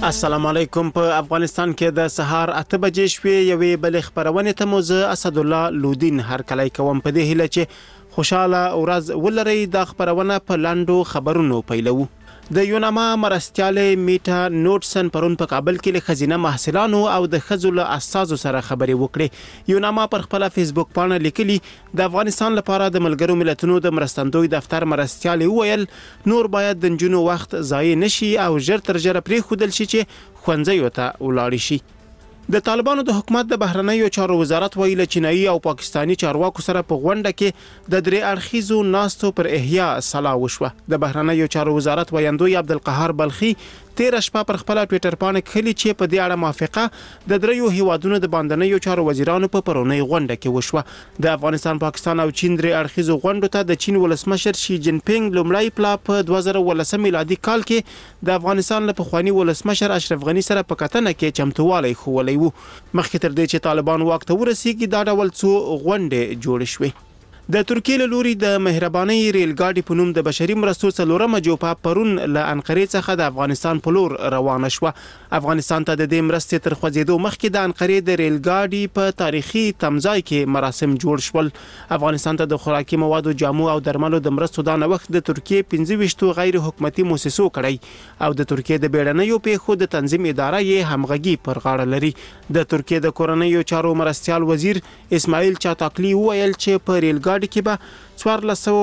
السلام علیکم. په افغانستان کې د سهار 8 بجې شوې یوې بلې خبرونه ته موزه اسد الله لودین هر کله کوم په دې هله چې خوشاله ورځ ولري. د خبرونه په لاندو خبرونو پیلو. د یوناما مرستياله میټا نوټسن پرون په کابل کې له خزینه محصلانو او د خزل اساسو سره خبري وکړي. یوناما پر خپل فیسبوک باندې لیکلي د افغانستان لپاره د ملګرو ملتونو د مرستندوی دفتر مرستياله ویل نور باید د جنو وخت ضایع نشي او ژر تر ژره پرې خودل شي چې خوندزیو ته ولاړ شي. د طالبانو د حکومت د بهرنیو چارو وزارت ویل چینایي او پاکستانی چارواکو سره په غونډه کې د درې اړخیزو ناستو پر احیا صلاح وشوه. د بهرنیو چارو وزارت ویاندوی عبدالقهار بلخي 13 شپه پر خپل ټوئیټر باندې کلی چې په دې اړه موافقه د دریو هیوادونو د باندنیو چارو وزیرانو په پرونی غونډه کې وشوه. د افغانستان، پاکستان او چین درې اړخیزو غونډو ته د چین ولسمشر شي جین پینګ لومړی پلا په 2013 میلادي کال کې د افغانستان له پخوانی ولسمشر اشرف غنی سره په کتنه کې چمتووالی خولی وو. مخکې تر دې چې طالبان واک ته ورسیږي دا ډول څو غونډې جوړ شوې. د ترکیې له لوري د مهرباني ریل ګاډي په نوم د بشري مرستو څلورمه جوپه پرون له انقرې څخه د افغانستان په لور روانه شوه. افغانستان ته د دې مرستې تر خوځېدو مخکې د انقرې د ریل ګاډي په تاریخي تمځای کې مراسم جوړ شول. افغانستان ته د خوراکي موادو، جامو او درملو د مرستو دا نوښت د ترکیې 25 غیر حکومتي مؤسسو کړی او د ترکیې د بیړنیو پیښو د تنظیم اداره یې همغږي پر غاړه لري. د ترکیې د کورنیو چارو مرستيال وزیر اسماعیل چاتاکلی ویل چې په ریل ګاډي کې به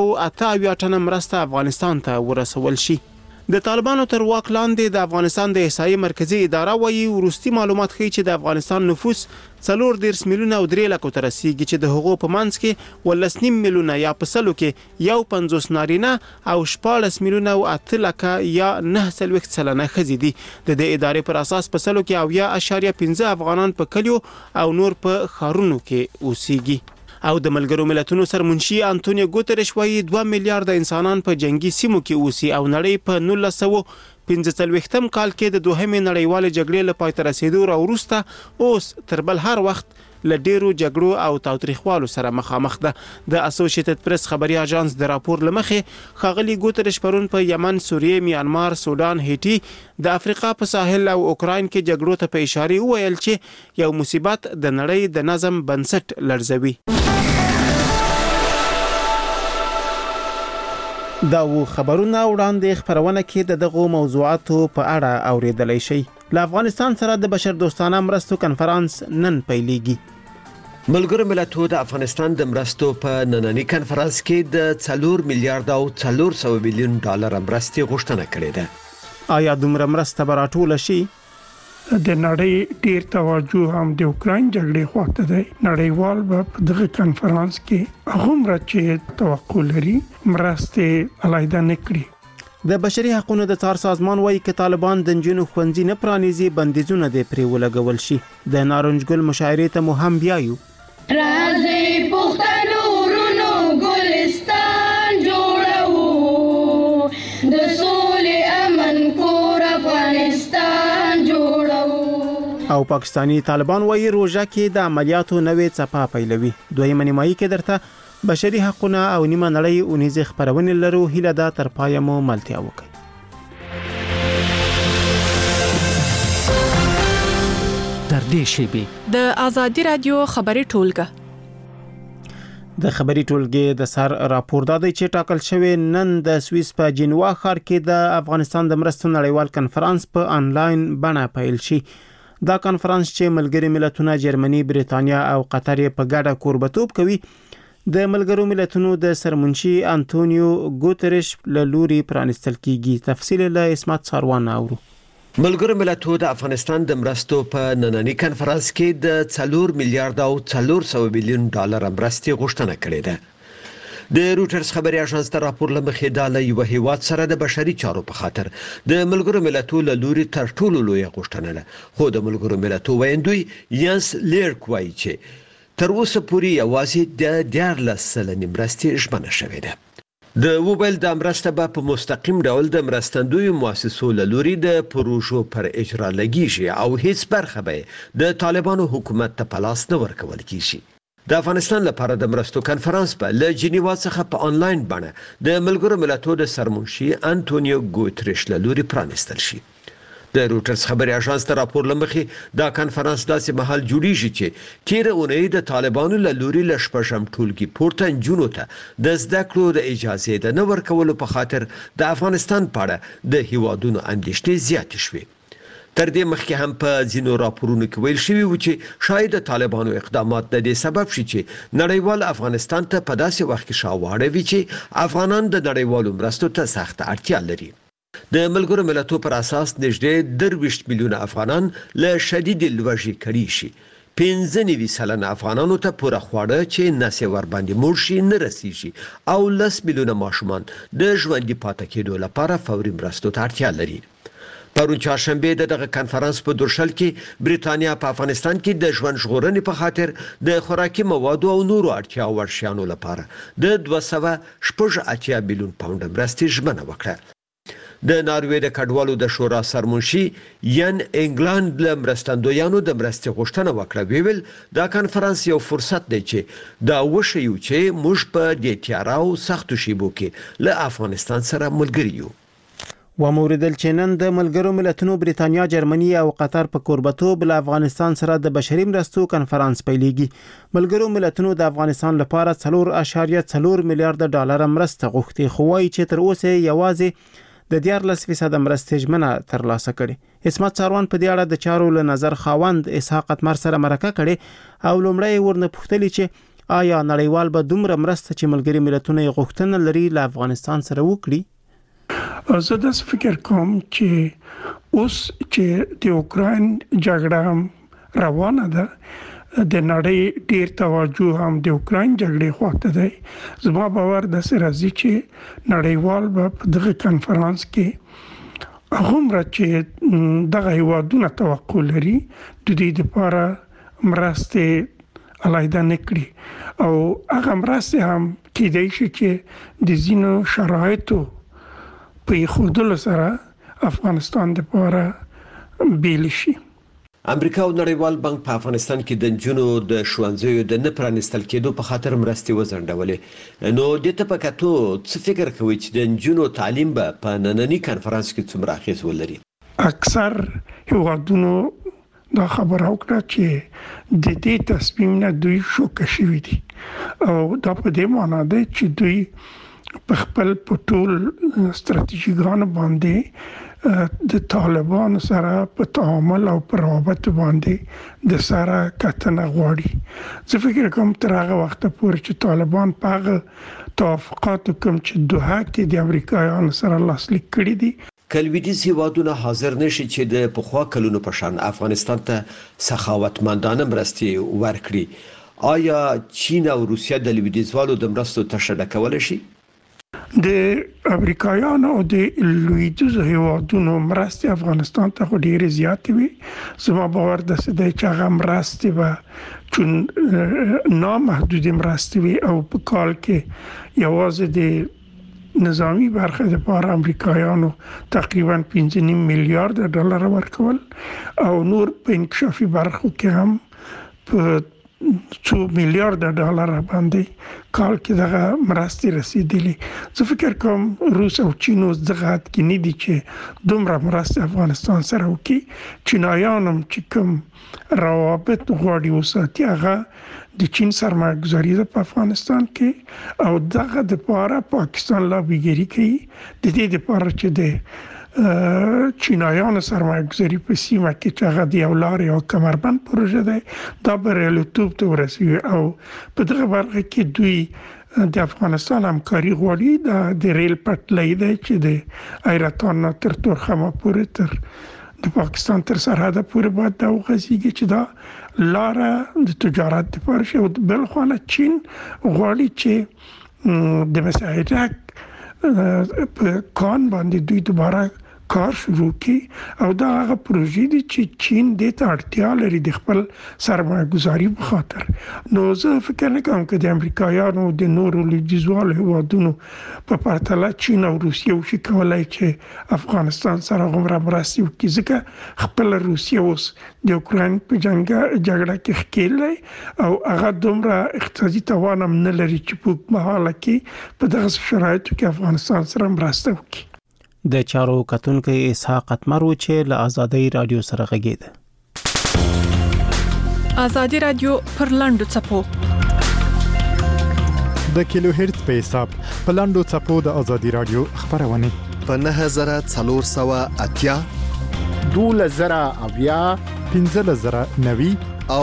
1408 ټنه مرسته افغانستان ته ورسول شي. د طالبانو تر واک لاندې د افغانستان د احصایې مرکزی اداره وایي وروستي معلومات ښیي چې د افغانستان نفوس 4 میلیونه او 3 لکه تر رسیدي چې د هغو په منځ کې 19 میلیونه یا په سلو کې 50 نارینه او 14 میلیونه او 8 لکه یا 9 سلنه ښځې دي. د دې ادارې پر اساس په سلو کې 0.15 افغانان په کلیو او نور په ښارونو کې اوسېږي. او د ملګرو ملتونو سرمنشي انټونیو ګوتریش وایي 2 میلیارډ انسانان په جنگي سیمو کې اوسي او نړۍ په 1945 کال کې د دوهمې نړیوالې جګړې له پای ته رسیدو وروسته اوس تر بل هر وخت له ډیرو جګړو او تاوتریخوالو سره مخامخ ده. د اسوسییټډ پریس خبري اژانس د راپور لمخې خاغلی ګوتریش پرون په یمن، سوریه، میانمار، سودان، هیټي، د افریقا په ساحل او اوکراین کې جګړو ته په اشاره ویل چې یو مصیبت د نړۍ د نظم بنسټ لړزوي. دا و خبرونه وړاندې خبرونه کې د دغو موضوعاتو په اړه اوریدلای شي. له افغانستان سره د بشر دوستانه مرستو کنفرانس نن پیلېږي. ملګرو ملتونو د افغانستان د مرستو په نننی کنفرانس کې د 4 میلیارډ او 400 میلیون ډالر مرستې غوښتنه کړې ده. آیا دومره مرسته به راټوله شي؟ د نړۍ ډیر توجه هم د اوکراین جګړې خواته دی. نړیوال په دغه کنفرانس کې هغومره چې توقع لري مرستې علیحده نه کړي. د بشري حقوقو د څار سازمان وايي چې طالبان د جنونو خوندزي نه پرانیزي بندیزونه د پرې ولګول شي. د نارنجګل مشاعرې ته مو هم بیایو. راځي پښتنو ورونو ګلستان جوړو، د سولې امن کور افغانستان جوړو. او پاکستانی طالبان وايي روزه کې د عملیاتو نوې څپه پیلوي. دویمه نیمایي کې درته بشري حقوقونه او نیمه نړۍ اونیزه خبرونه لرو. هیله ده تر پای مو ملتیا وکړي. در دې شیبه د ازادي رادیو خبري ټولګه د خبري ټولګې د سر راپور دادی چې ټاکل شوی نن د سویس په جنوا ښار کې د افغانستان د مرستو نړیوال کنفرانس په انلاین بڼه پیل شي. دا کنفرانس چې ملګري ملتونه، جرمني، بریتانیا او قطر په ګډه کوربتوب کوي د ملګرو ملتونو د سرمنشي انټونیو ګوتریش له لوري پرانستل کیږي. تفصیل له اسمت ساروان اورو. ملګرو ملتونو د افغانستان د مرستو په نننی کنفرانس کې د 4 میلیارډ او 400 میلیون ډالر مرستې غوښتنه کړې ده. د روټرز خبري اژانس ته راپور لمخې دا له یو هیواد سره د بشري چارو په خاطر د ملګرو ملتونو له لوري تر ټولو لوی غوښتنه ده. خو د ملګرو ملتونو ویاندوی یانس لیرک وایي چې تر اوسه پورې یوازې د 14 سلنې مرستې ژمنه شوې ده. د موبایل د مرسته په مستقیم ډول د مرستندوی مؤسسو له لوري د پروژو پر اجرا لګیږي او هیڅ برخه به د طالبانو حکومت ته پلاس نه ورکول کیږي. د افغانستان لپاره د مرستو کنفرانس په له جنیوا څخه په انلاین بڼه د ملګرو ملتونو د سرمنشي انټونیو ګوتریش له لوري پرانستل شي. د روټرز خبري اژانس ته راپور لمخې دا کانفرنس داسې مهال جوړیږي چې تیر اونۍ د طالبانو له لوري له شپږم ټولګي پورته نجونو ته د زده کړو د اجازه د نه ورکولو په خاطر د افغانستان په اړه د هیوادونو اندېښنې زیاتې شوې. تر دې مخکې هم په ځینو راپورونو کې ویل شوی و چې شاید د طالبانو اقدامات د دې سبب شي چې نړیوال افغانستان ته په داسې وخت کې شاواړوي چې افغانان د نړیوالو مرستو ته سخت اړتیا لري. د ملګرو ملتونو پر اساس نږدې 23 میلیونه افغانان له شدید لوږې کړي شي. 95% افغانانو ته پوره خواړه چې نسې ور باندې مړ شي نه رسیږي او 10 میلیونه ماشومان د ژوندۍ پاتې کېدو لپاره فوري مرستو ته اړتیا لري. پرون چهارشنبه دغه کانفرنس په درشل کې بریتانیا په افغانستان کې د ژوند ژغورنې په خاطر د خوراکي موادو او نورو اړتیا وړ شیانو لپاره د 280 میلیون پاونډ مرستې ژمنه وکړه. د ناروې د کډوالو د شورا سرمنشي ین انګلند له مرستندویانو د مرستې غوښتنه وکړه. ویل دا کانفرنس یو فرصت دی چې دا وښیو چې موږ په دې تیارو سختو شیبو کې له افغانستان سره ملګري یو. وموردل چې نن د ملګرو ملتونو بریتانیا، جرمني او قطر په کوربتوب له افغانستان سره د بشري مرستو کانفرنس پیلېږي. ملګرو ملتونو د افغانستان لپاره 4.4 میلیارډ ډالر مرسته غوښتي، خو وايي چې تر اوسه یوازې د 14% مرستې ژمنه ترلاسه کړي. اسمت ساروان په دې اړه د چارو له نظر خاوند اسحاق اتمر سره مرکه کړي او لومړی ورنه پوښتنه چې آیا نړیوال به دومره مرسته چې ملګري ملتونه غوښتنه لري له افغانستان سره وکړي. زه د فکر کوم چې اوس چې د اوکراین جګړه روانه ده، د نړۍ ډیر توجه هم د اوکراین جګړې خواته دی. زما باور د سرازي چې نړیوال په دغه کانفرنس کې هغومره چې دغه هیوادونه توقع لري د دې لپاره مرستې علایده نکړي او هغه مرستې هم کېدای شي چې د ځینو شرایطو په خودلو سره افغانستان لپاره بیل شي. امریکا او نړیوال بانک په افغانستان کې د جنونو د شوانځیو د نه پرانستل کېدو په خاطر مرستې وزندولې. نو د ته په کتو څه فکر کوي چې د جنونو تعلیم به په نننی کانفرنس کې څومره اغیز ولري؟ اکثر هیوادونو دا خبره وکړه چې د دې تصمیم نه دوی شوکه شوي دي او دا په دې معنی ده چې دوی په خپل ټول ستراتیژیګانو باندې د طالبانو سره په تعامل او په روابط باندې د سره کتنه غواړي. زه فکر کوم تر هغه وخت پورې چې طالبان په هغه توافقاتو کوم چې دوحه کې د امریکایانو سره لاسلیک کړي دي، کلویدیز هیوادونه حاضر نشي چې د پخوا کلونو په شان افغانستان ته سخاوتمندانه مرستې ورکړي. آیا چین او روسیه د لویدیځوالو د مرستو تشه ډکولی شي؟ د امریکایانو او د لویدیځو هیوادونو مرستې افغانستان ته ډېرې زیاتې وي. زما باور داسې دی چې هغه مرستې به چون نامحدود مرستې وي او په کال کې یوازې د نظامی برخه لپاره امریکایانو تقریبا 5.5 میلیارډ ډالر ورکول او نور په انکشافي برخو کې هم په 2 میلیارډ ډالر باندې کال کې دغه مرستې رسیدلې. زه فکر کوم روس او چین اوس دغه کې نه دي چې دومره مرستې افغانستان سره وکړي. چینایان هم چې کوم روابط غواړي وساتي هغه د چین سرمایه‌ګذاري په افغانستان کې او دغه د لپاره پاکستان لابیګری کوي د دې لپاره چې د چینایانو سرمایه‌ګذاري په سیمه کې چې هغه د یو لارې او کمربند پروژه ده دا بریالیتوب ته ورسوي او په دغه برخه کې دوی د افغانستان همکاري غواړي. د ریل پټلۍ دی چې د ایرتان نه تر تورخم پورې تر د پاکستان تر سرحد پورې باید دا وغځېږي چې دا لاره د تجارت لپاره شي. او بل خوا چین غواړي چې د مساعدک په کان باندې دوی دوباره کار شروع کی او دا هغه پروژې دي چې چین د ته اړتیا لري د خپل سرمایه‌ګذاري په خاطر. نو زه فکر نه کوم چې د امریکایانو د نورو لویدیځوالو هیوادونو په پرتله چین او روسیه وشي کولای چې افغانستان سره غومره مرستې وکړي ځکه خپل روسیه اوس د اوکراین په جګړه کې ښکېلی او هغه دومره اقتصادي توان هم نه لري چې په اوږدمهاله کې په دغه شرایطو کې افغانستان سره مرسته وکړي. د چارو کتونکو اسحاق اتمر و چې له ازادي رادیو سره غږیده. ازادي رادیو پر لاندو چپو د کیلو هرتز په حساب په لاندو چپو د ازادي رادیو خبرونه په 9480 12090 15090 او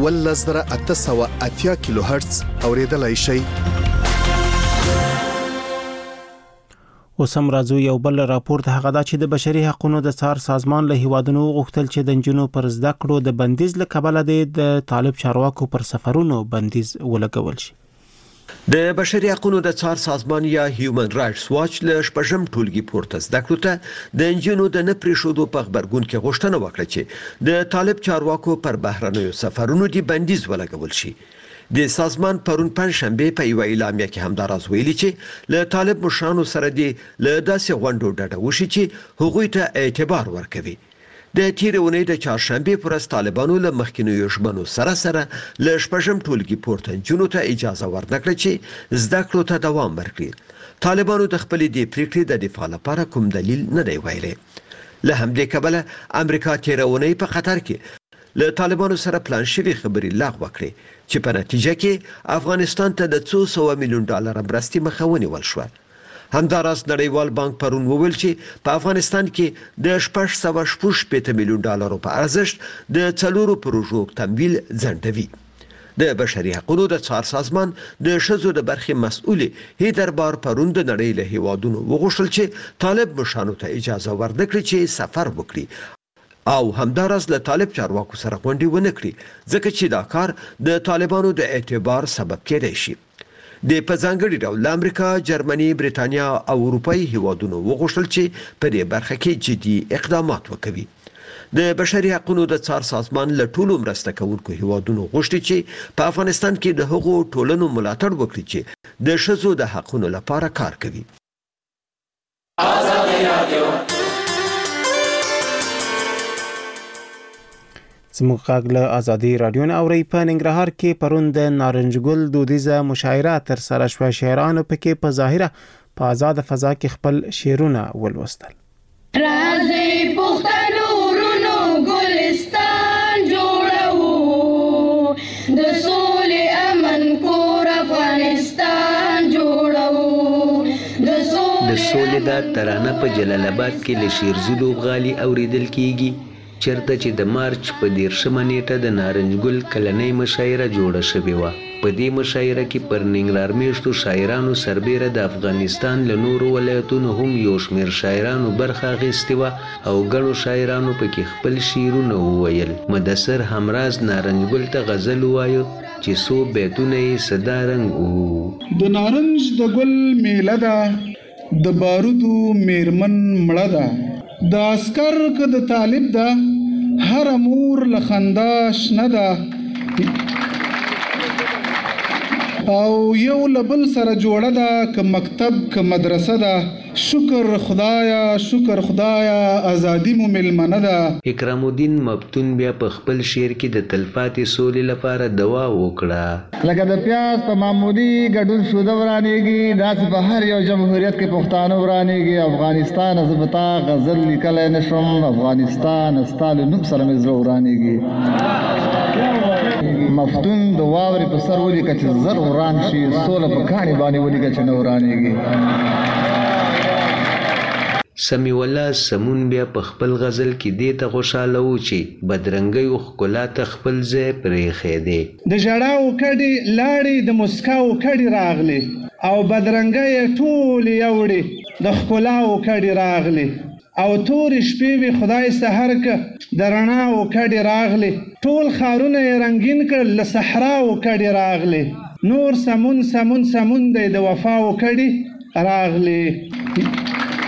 11880 کیلو هرتز اوریدلای شئ. اوس هم راځو یو بل راپور ته هغه دا چې د بشري حقوقو د څار سازمان له هیوادونو غوښتل چې د جنونو پر زده کړو د بندیز له کبله د طالب چارواکو پر سفرونو بندیز ولګول شي. د بشري حقوقو د څار سازمان یا هیومن رائټس واچ له شپږم ټولګي پورته زده کړو ته د انجینو د نه پریښودو په خبرګون کې غوښتنه وکړه چې د طالب چارواکو پر بهرنیو سفرونو دی بندیز ولګول شي. د سازمان پرون پنځشنبه په یو اعلامیه کې همداراز ویلي چې له طالب مشرانو سره دی له داسې غونډو ډډه وشي چې هغوی ته اعتبار ورکوي. د تیرونې د چهارشنبه پر ورځ طالبانو له مخکینیو ژمنو سره له شپږم ټولګي پورته جنونو ته اجازه ورنکړه چې زده کړو ته دوام ورکړي. طالبانو د خپل دې پریکړې د دفاع لپاره کوم دلیل نه دی ویلي. له همدې کبله امریکا تیرونې په قطر کې له طالبانو سره پلان شوی خبري لغوه کړې چې په نتیجه کې افغانستان ته د 200 میلیون ډالر مرستې مخه ونیول شو. همداراز نړیوال بانک پرون وویل چې په افغانستان کې د 640 میلیون ډالرو په ارزښت د 4 پروژو تمویل ځنډوي. د بشري حقوقو د څار سازمان د شذو د برخې مسؤل هیدر بار پرون د نړۍ له هیوادونو وغوښتل چې طالب مشرانو ته اجازه ورنکړي چې سفر وکړي او همداراز له طالب چارواکو سره غونډې ونه کړي ځکه چې دا کار د طالبانو د اعتبار سبب کېدای شي. د په ځانګړي ډول امریکا، جرمني، بریټانیا او اروپאי هیوادونو وغوښتل چې په دې برخه کې جدي اقدامات وکړي. د بشري حقوقو د څار سازمان له ټولو مرسته کوونکو هیوادونو غوښتي چې په افغانستان کې د هغو ټولنو ملاتړ وکړي چې د ښځو د حقوقو لپاره کار کوي. ازادي رادیو زموږ غږ له ازادي رادیو نه اوري. په ننګرهار کې پرون د نارنجګل دودیزه مشاعره تر سره شوه. شاعرانو پکې په ظاهره په آزاد فضا کې خپل شعرونه ولوستل. راځي پښتنو ورونو ګلستان جوړو د سولې امن کور افغانستان جوړو د سولې دا ترانه په جلال آباد کې له شیرزو غالي اوریدل کیږي چرته چې د مارچ په 13مه نیټه د نارنجګل کلنۍ مشاعره جوړه شوې وه. په دې مشاعره کې پر ننګرهار میشتو شاعرانو سربیره د افغانستان له نورو ولایتونو هم یو شمېر شاعرانو برخه اخیستې وه او ګڼو شاعرانو پکې خپل شعرونه وویل. مدثر همراز نارنجګل ته غزل ووایه چې څو بیتونه یې صدا رنګ وو. د نارنج د ګل میله ده د بارودو میرمن مړه ده د عسکر که د طالب ده هر مور له خندا شنه ده او یو له بل سره جوړه ده که مکتب که مدرسه ده. شکر خدایا ازادي مو ملمنه ده. اکرام الدین مفتون بیا په خپل شعر کې د تلپاتې سولې لپاره دعا وکړه. لکه د پیاز په معمولی ګډون سوده ورانېږي داسې په هر یو جمهوریت کې پښتانه ورانېږي. افغانستان زه به تا غزل لیکلی نشم، افغانستان ستا له نوم سره مې زړه ورانېږي. مفتون د واورې په سر ولیکه چې زر وران شي، سوله په کاڼي باندې ولیکه چې نه ورانېږي. سمیع الله سمون بیا په خپل غزل کې دې ته خوشاله و چې بدرنګیو ښکلا ته خپل ځای پرېښی. د ژړاو کډې لاړې د مسکاو کډې راغلې او بدرنګۍ ټولې یوړې د ښکلاو کډې راغلې او تورې شپې وې خدای سحر که د رڼاو کډې راغلې ټول ښارونه یې رنګین کړل له صحراو کډې راغلې نور سمون سمون سمون دی د وفاو کډې راغلې.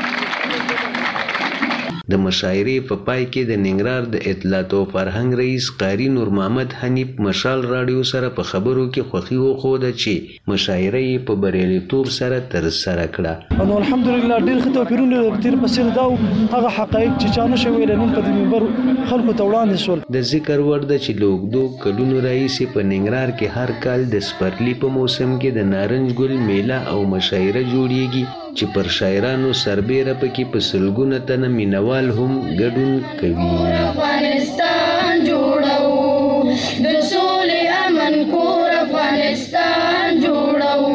د مشاعرې په پای کې د ننګرهار د اطلاعات او فرهنګ رئیس قاری نور محمد حنیف مشال راډیو سره په خبرو کې خوښي وښوده چې مشاعره یې په بریالیتوب سره ترسره کړه. نو الحمدلله ډېر ښه توپیرونه تیر په څېر دا هغه حقایق چې چا نشي ویلی نن په دې منبر خلکو ته وړاندې شول. د ذکر وړ ده چې له اوږدو کلونو راهیسې په ننګرهار کې هر کال د سپرلي په موسم کې د نارنج ګل میله او مشاعره جوړیږي چې پر شاعرانو سربیره پکې په سلګونه تنه مینوال هم ګډون کوي. افغانستان جوړو د سولې امن کور افغانستان جوړو.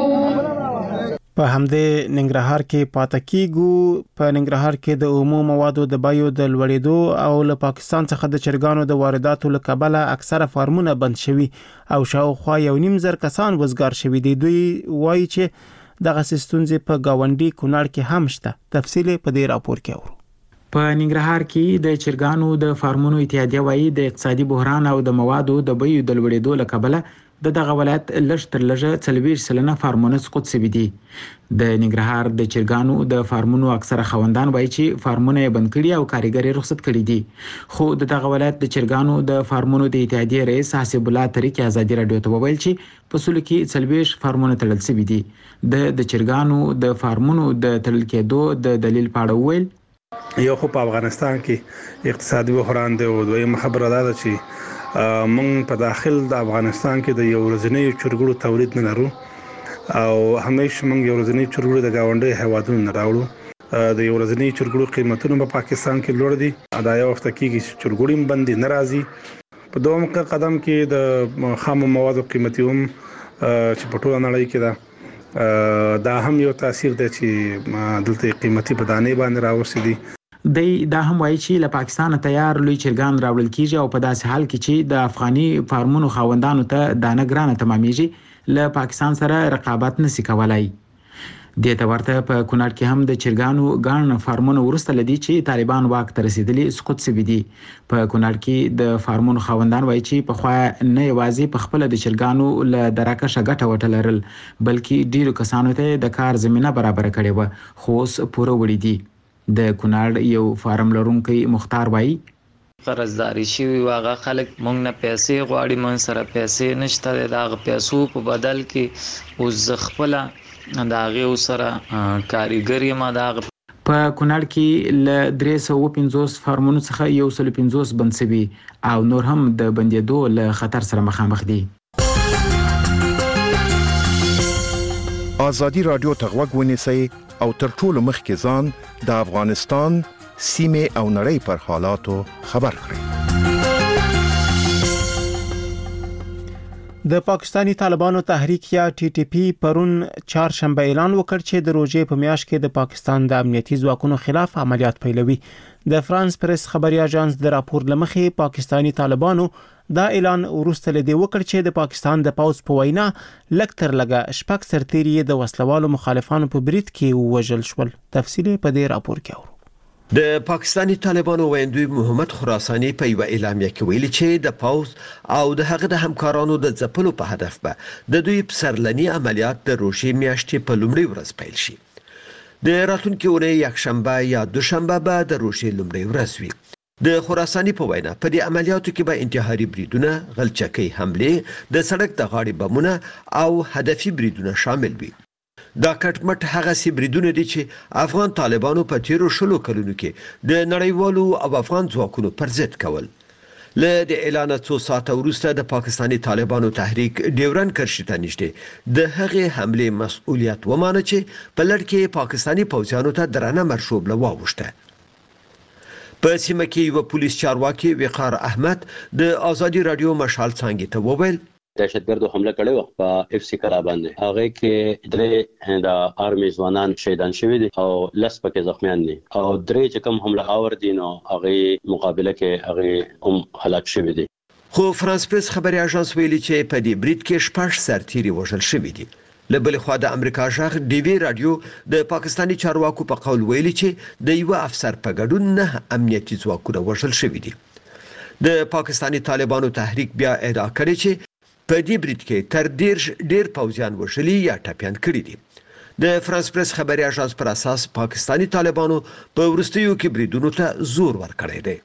په همدې ننګرهار کې پاتې کیږو. په ننګرهار کې د عمومي موادو د بیو د لوړېدو او له پاکستان څخه د چرګانو د وارداتو له کبله اکثره فارمونه بند شوي او شاوخوا 1.5 زر کسان وزګار شوي دي. دوی وایي چې دغه ستونزې په گاونډي کونړ کې هم شته. تفصیل په دې راپور کې اورو. په ننګرهار کې د چرګانو د فارمونو اتحادیه وایي د اقتصادي بحران او د موادو د بیو د لوړېدو له کبله دغه ولایت لږ تر لږه 40% فارمونه سقوط شوي دي. د ننګرهار د چرګانو د فارمونو اکثره خوندان وایي چې فارمونه یې بند کړي او کارګر یې رخصت کړي دي. خو دغه ولایت د چرګانو د فارمونو د اتحادیې رئیس حسیب الله طریق ازادي رادیو ته وویل چې په سلو کې 40 فارمونه تړل شوي دي. د چرګانو د فارمونو د تړل کېدو د دلیل په اړه وویل یو خو په افغانستان کې اقتصادي بحران دی او دویمه خبره ده چې مونږ په داخل د افغانستان کې د یو ورځنی چرګړو تولید نه لرو او همیشه مونږ یو ورځنی چرګړو د گاونډي هیوادونو نه راوړو. د یو ورځنی چرګړو قیمتونه په پاکستان کې لوړ دي. دا یو وخت کېږي چې چرګړې باندې ناراضي. په دوم قدم کې د خام موادو قیمتي هم چې په ټوله نړۍ کې دا هم یو تاثیر دی چې دلته قیمتي بدانې باندې راوستي. دا هم وایي چې له پاکستان تیار لوی چرګان راوړل کیږي او په داسې حال کې چې د افغاني فارمونو خاوندانو ته دانه ګرانه تمامېږي له پاکستان سره رقابت نشي کولای. د ته ورته په کونړ کې هم د چرګانو ګڼ فارمونو ورسته لدی چې طالبان واک ته رسیدلی سقوط شوي دي. په کونړ کې د فارمونو خاوندان وایي چې په خوا نه یوازې په خپل د چرګانو له دراکشه ګټه وټلرل بلکې ډیرو کسانو ته د کار زمينه برابر کړې و خو اوس پوره وړي دي. د کونړ یو فارم لرونکي مختار وایي قرضداري شوي واغه خلک مونږ نه پیسې غواړي، مونږ سره پیسې نشته. د هغه پیسو په بدل کې اوس خپل د هغې سره کاریګر یم. په کونړ کې له 350 فارمونو څخه 150 بند شوي او نور هم د بندېدو له خطر سره مخامخ دي. ازادي رادیو ته غوږ ونیسئ او تر ټولو مخکې ځان د افغانستان سیمې او نړۍ پر حالاتو خبر کړئ. د پاکستانی طالبانو تحریک یا ټي ټي پی پرون چهارشنبه اعلان وکړ چې د روزې په میاشت کې د پاکستان د امنیتي ځواکونو خلاف عملیات پیلوي. د فرانس پریس خبري اژانس د راپور لمخې پاکستانی طالبانو دا اعلان وروسته لدی وکړ چې د پاکستان د پاوز په وینا لکتر لګه شپږ سرتیري د وسلوالو مخالفانو په برید کې وژل شول. تفصیل په دې راپور کې اورو. د پاکستانی طالبانو ویندوی محمد خراسانی په یو اعلامیه کې ویلي چې د پاوز او د هغه د همکارانو د ځپلو په هدف به د دوی پسرلني عملیات د روزې میاشتې په لومړۍ ورځ پیل شي. د راتلونکي اونۍ یکشنبه یا دوشنبه به د روزې لومړۍ ورځ وي. د خراسانی په وینا په دې عملیاتو کې به انتحاري بریدونه، غلچکۍ حمله، د سړک د غاړې بمونه او هدفي بریدونه شامل وي. دا کټمټ هغه سي بریدونه دي چې افغان طالبانو په تیرو شلو کلونو کې د نړیوالو او افغان ځواکونو پر ضد کول. له د اعلان څو ساعته وروسته د پاکستانی طالبانو تحریک ډیورن کرښې ته نږدې د هغې حمله مسؤلیت ومانه چې په لړ کې پاکستانی پوځیانو ته درنه مرشوبله واوښته. په سیمه کې یو پولیس چارواکي وقار احمد د ازادي رادیو مشال څنګه ته وویل دهشتګردو حمله کړې و په اف سی کلا باندې. هغه کې درې د آرمي ځوانان شهیدان شوي دي او لس پکې زخمیان دي او درې چې کوم حمله آور دي نو هغه مقابله کې هغه هم هلاک شوي دي. خو فرانس پریس خبري اژانس ویلي چې په دې برید کې شپږ سرتیري وژل شوي دي. له بل خوا د امریکا ژغ ډي وی رادیو د پاکستانی چارواکو په قول ویلي چې د یو افسر په ګډون نه امنیتي ځواکونه وژل شوي دي. د پاکستانی طالبانو تحریک بیا ادعا کړې چې په دې برید کې تر ډیر پوځیان وژلي یا ټپيان کړي دي. د فرانس پریس خبري اژانس پر اساس پاکستانی طالبانو په ورستیو کې بریدونو ته زور ورکړی دی.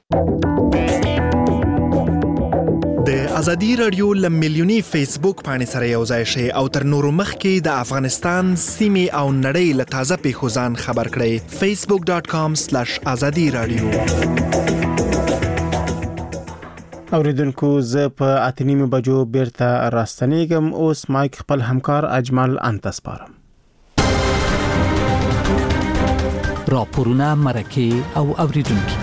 د ازادي رادیو ل ملیونی فیسبوک باندې سره یو ځای شي او تر نورو مخکې د افغانستان سیمې او نړۍ له تازه پیښو ځان خبر کړئ. facebook.com/azadi radio. اوریدونکو زه په 8:30 بجو بیرته راستنیږم. اوس مایک خپل همکار اجمل انت سپارم. راپورونه مرکه او اوریدونکو.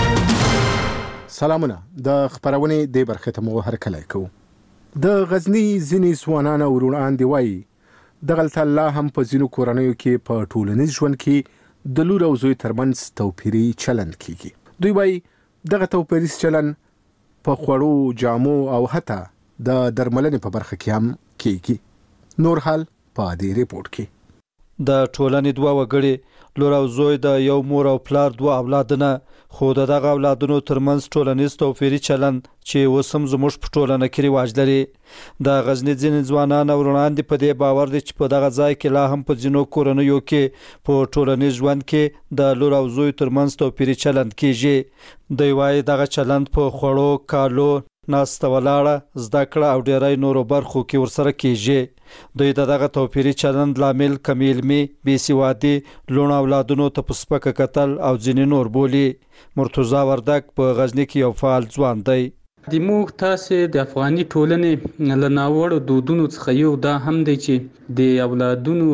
سلامونه د خبرونه د برخه ته مو هرکلی کو. د غزنی ځینې ځوانان او وروڼان دی وایي دغلته الله هم په ځینو کورنیو کې په ټولنیز ژوند کې د لور او زوی ترمنځ توپیري چلند کیږي. دوی وایي دغه توپیري چلند په خوړو، جامو او حتی د درملنې په برخه کې هم کیږي. نور حال په دې ریپورت کې. د ټولنې دوه وګړي لور او زوی د یو مور او پلار دوه اولادونه، خو دغه اولادونو ترمنځ ټولنیز توپیري چلند چې اوس هم زموږ په ټولنه کې رواج لري. د غزني ځینې ځوانان او وروڼان دي په دې باور دي چې په دغه ځای کې لا هم په ځینو کورنیو کې په ټولنیز ژوند کې د لور او زوی ترمنځ توپیري چلند کیږي. دوی وایي دغه چلند په خوړو، کالو، ناسته ولاړه، زده کړه او ډیری نورو برخو کې ورسره کیږي. دوی دغه توپیري چلند لامل کمی علمي، بېسوادي، لوڼ اولادونو ته په سپکه کتل او ځینې نور بولي. مرتضی وردک په غزني کې یو فعال ځوان دی. د موږ تاسې د افغاني ټولنې له ناوړو دودونو څخه یو دا هم دی چې د اولادونو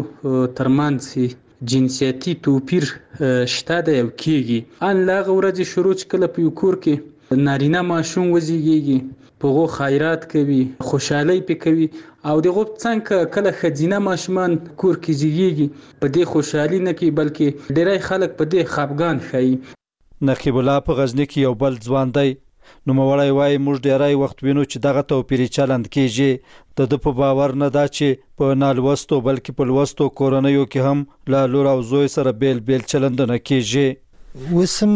ترمنځ جنسیتي توپیر شته دی او کیږي. ان له هغه ورځې شروع چې کله په یو کور کې نارینه ماشوم وزیږیږي، په هغو خیرات کوي، خوشحالۍ پې کوي، او دغه څنګه کله ښځینه ماشومان کور کې زیږیږي په دې خوشحالي نه کوي، بلکې ډیری خلک په دې خفګان ښیي. نقیب الله په غزني کې یو بل ځوان دی. نوموړی وایي موږ ډیری وخت وینو چې دغه توپیري چلند کیږي. د ده په باور نه ده چې په نالوستو بلکې په لوستو کورنیو کې هم له لور او زوی سره بیل بیل چلندونه کیږي. اوس هم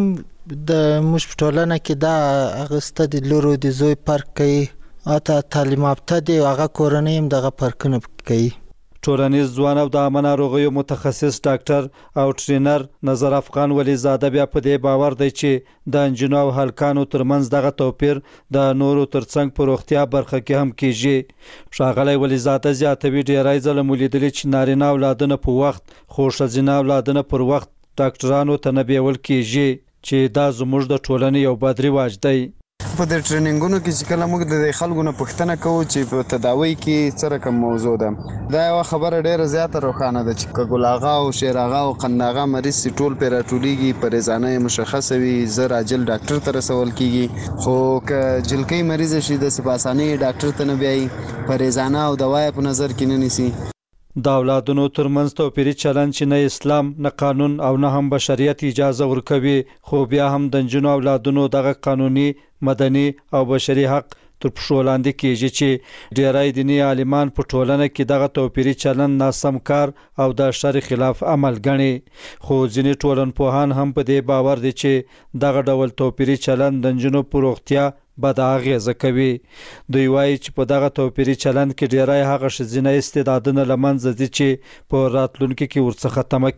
د موږ په ټولنه کې دا اغسته د لور او د زوی فرق کوي، حتی تعلیم یافته دي هغه کورنۍ هم دغه فرقونه کوي. ټولنیز ځوان او د عامه ناروغیو متخصص ډاکټر او ټرینر نظر افغان ولی زاده بیا په دې باور دی چې د انجونو او هلکانو ترمنځ دغه توپیر د نورو ترڅنګ په روغتیا برخه کې هم کیږي. ښاغلی ولی زاده زیاتوي ډیری ځله مو لیدلي چې نارینه اولادونه په وخت، خو ښځینه اولادونه پر وخت ډاکټرانو ته نه بیول کیږي، چې دا زموږ د ټولنې یو بد رواج دی. په دې ټریننګونو کې چې کله موږ د خلکو نه پوښتنه کوو چې په تداوی کې څه رقم موضوع ده، دا یو خبره ډیره زیاته روښانه ده چې ګل آغا او شیر آغا او قند آغا مریض ټول پر راټولیږي، پریزانه مشخصه وي، زر عاجل ډاکټر ته رسول کیږي. خو که جلکۍ مریض شي د سپاسانی ډاکټر ته نه بیاي، پریزانه او دوايي په نظر کې نه نیسي. د اولادونو ترمنځ توپیري چلند چې نه اسلام، نه قانون او نه هم بشریت اجازه ورکوي، خو بیا هم د نجونو اولادونو دغه قانوني، مدني او بشري حق تر پښو لاندې کیږي چې ډیری دیني عالمان په ټولنه کې دغه توپیري چلند ناسم کار او د شر خلاف عمل ګڼي. خو ځینې ټولنپوهان هم په دې باور دي چې دغه ډول توپیري چلند د نجونو په روغتیا بد اغیزه کوي. دوی وایي چې په دغه توپیري چلند کې ډیری هغه ښځینه استعدادونه له منځه ځي چې په راتلونکي کې ورڅخه تمه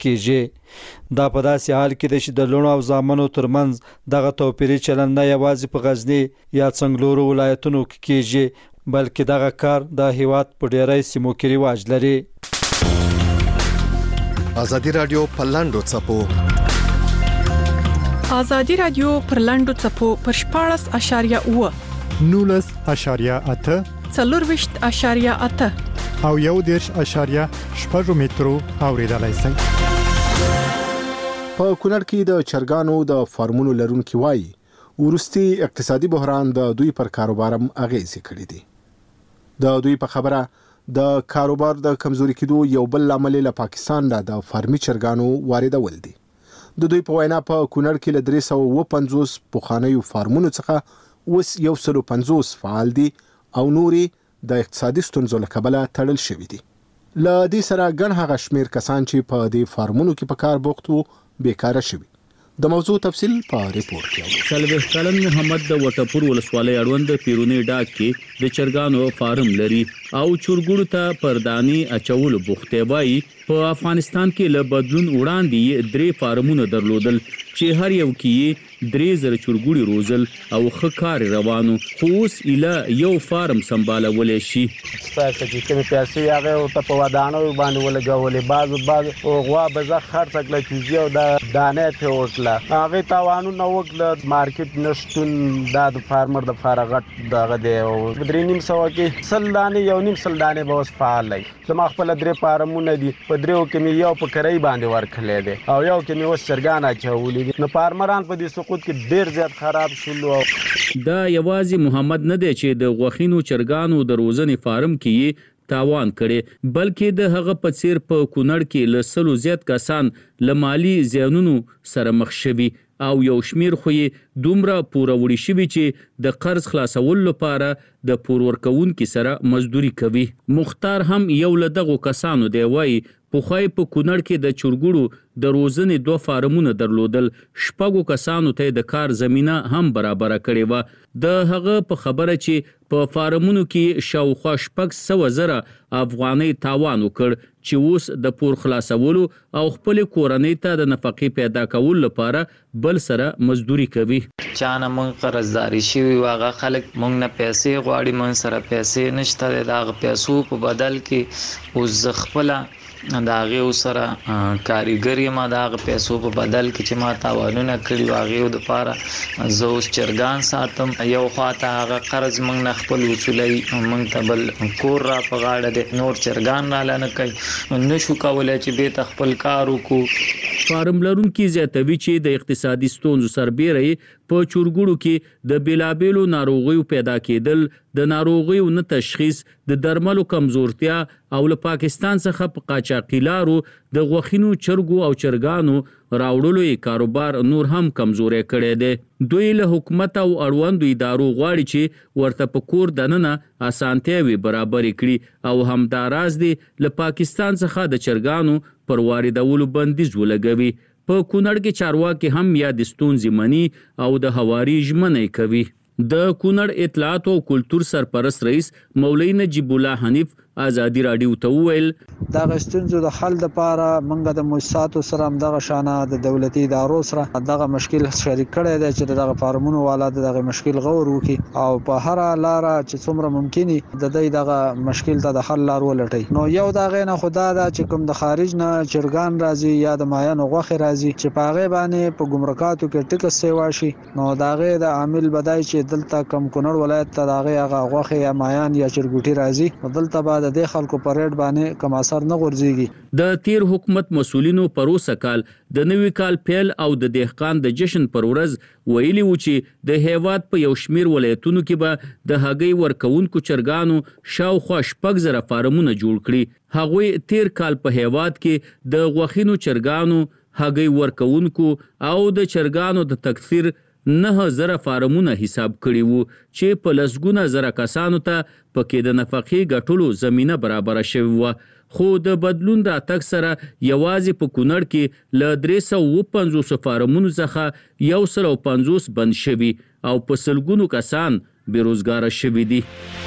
کیږي. دا په داسې حال کې دی چې د لوڼو او زامنو ترمنځ دغه توپیري چلند نه یوازې په غزني یا څنګلورو ولایتونو کې کیږي، بلکې دغه کار د هیواد په ډیری سیمو کې رواج لري. ازادي رادیو په لاندو څپو ازادي رادیو پر لاندو څپو پر 14.8 19.8 24.8 او 1.8 مترو اوریدلای شئ. په کونړ کې د چرګانو د فارمونو لرونکي وایي ورستي اقتصادي بحران د دوی پر کاروبار هم اغیزه کړې دي. د دوی په خبره د کاروبار د کمزوري کېدو یو بل عامل له پاکستان د فارمي چرګانو واردول دي. د دوی په وینا په کونړ کې له 350 پخوانیو فارمونو څخه اوس 150 فعال دي او نوري د اقتصادي ستونزو له کبله تړل شوي دي. له دې سره ګڼ هغه شمیر کسان چې په دې فارمونو کې په کار بوخت وو بیکاره شوي. د موضوع تفصیل په ریپورت کې. سلوه کلن محمد د وټپور ولسوالۍ اړوند پیرونی ډاک کې د چرګانو فارم لري او چورګوړو ته پردانی اچول بوخته وای. په افغانستان کې له بدلون وړاندې 3 فارمونه درلودل چې هر یو کې 3000 چرګوړي روزل او ښه کار روانو خو اوس اله یو فارم سمبالولی شي. ستاسو چې کومې پیسې هغه ورته په ودانو باندې ولګولې بعض غوا بزه خرڅ کړه چې یو د دانې ته وکړه هغه تاوانونه وکړه مارکیټ نشتون د فارمر د فارغت دغه دی او 3.5 کې سل دانې یو نیم سل دانې به اوس فعال دی. زما خپل 3 فارمونه دي په 3 کې مې یو په کرای باندې ورکړلې دي او یو کې مې اوس چرګان اچولې دي. نو فارمران په دې سقوط کې ډیر زیات خراب شول. دا یوازې محمد نه دی چې د غوښینو چرګانو د روزنې فارم کې تاوان کړي بلکې د هغه په څیر په کونړ کې له 100 زیات کسان له مالی زیانونو سره مخ شوي او یو شمیر خو یې دومره پوروړي شوي چې د قرض خلاصولو لپاره د پور ورکوونکي سره مزدوري کوي. مختار هم یو له دغو کسانو دی. وایي پخوای په کونړ کې د چرګوړو د روزنې 2 فارمونه درلودل. 6 کسانو ته د کار زمينه هم برابر کړې و. د هغه په خبره چې په فارمونو کې شاوخوا 600,000 افغانۍ تاوان وکړ چې اوس د پور خلاصولو او خپل کورنۍ ته د نفقې پیدا کولو لپاره بل سره مزدوري کوي. چانه مونږ قرضداري شوي واغه خلک مونږ نه پیسې غواړي مونږ سره پیسې نشته د هغه پیسو په بدل کې اوس خپل د هغې سره کاریګر یم د هغه پیسو په بدل کې چې ما تاوانونه کړي هغې دپاره زه اوس چرګان ساتم. یو خواته هغه قرض موږ نه خپل وصولوي موږ ته بل کور را په غاړه دی نور چرګان راله نه کوي نشو کولی چې بېرته خپل کار وکړو. فارم لرونکي زیاتوي چې د اقتصادي ستونزو سربیره په چرګوړو کې د بیلابیلو ناروغیو پیدا کېدل د ناروغیو نه تشخیص د درملو کمزورتیا او له پاکستان څخه په قاچاقي لارو د غوښینو چرګو او چرګانو راوړلو یې کاروبار نور هم کمزوری کړی دی. دوی له حکومت او اړوندو ادارو غواړي چې ورته په کور دننه اسانتیاوې برابرې کړي او همداراز دی له پاکستان څخه د چرګانو پر واردولو بندیز ولګوي. په کونړ کې چارواکي هم یا د ستونزې مني او د هواري ژمنې کوي. د کونړ اطلاعات او کلتور سرپرست رئیس مولوی نجیب الله حنیف ازادي رادیو ته وویل دا غستونزو د حل لپاره منګه د مؤسساتو سره هم دغه شانه د دولتي ادارو سره دغه مشکل شریک کړی دی چې دغه فارمونو والا دغه مشکل غور وکړي او په هر لار چې څومره ممکني د دې دغه مشکل ته د حل لار ولټي. نو یو دغه نه خدا دا چې کوم د خارج نه چرګان راځي یا د مایان غوخه راځي چې په هغه باندې په ګمرکاتو کې ټیکس سیوا شي نو دغه د عامل بدای چې دلته کم کونړ ولایت ته دغه غوخه یا مایان یا چرګوټي راځي دلته بعد د خلکو پر ریټ باندې کم اثر نه غورځيږي. د تیر حکومت مسولینو پروسه کال د نوي کال پیل او د دهقان د جشن پر ورځ ویلي و چې د هیواد په یو شمیر ولایتونو کې به د هګۍ ورکوونکو چرګانو شاوخوا 6,000 فارمونه جوړ کړي. هغوی تیر کال په هیواد کې د غوښینو چرګانو هګۍ ورکوونکو او د چرګانو د تکثیر 9,000 فارمونه حساب کړي وو چې په لسګونه زره کسانو ته پکې د نفقې ګټلو زمينه برابر شوی و. خو د بدلون راتګ سره یوازې په کونړ کې له 350 فارمونو څخه 150 بند شوي او په سلګونو کسان بیروزګار شوي دي.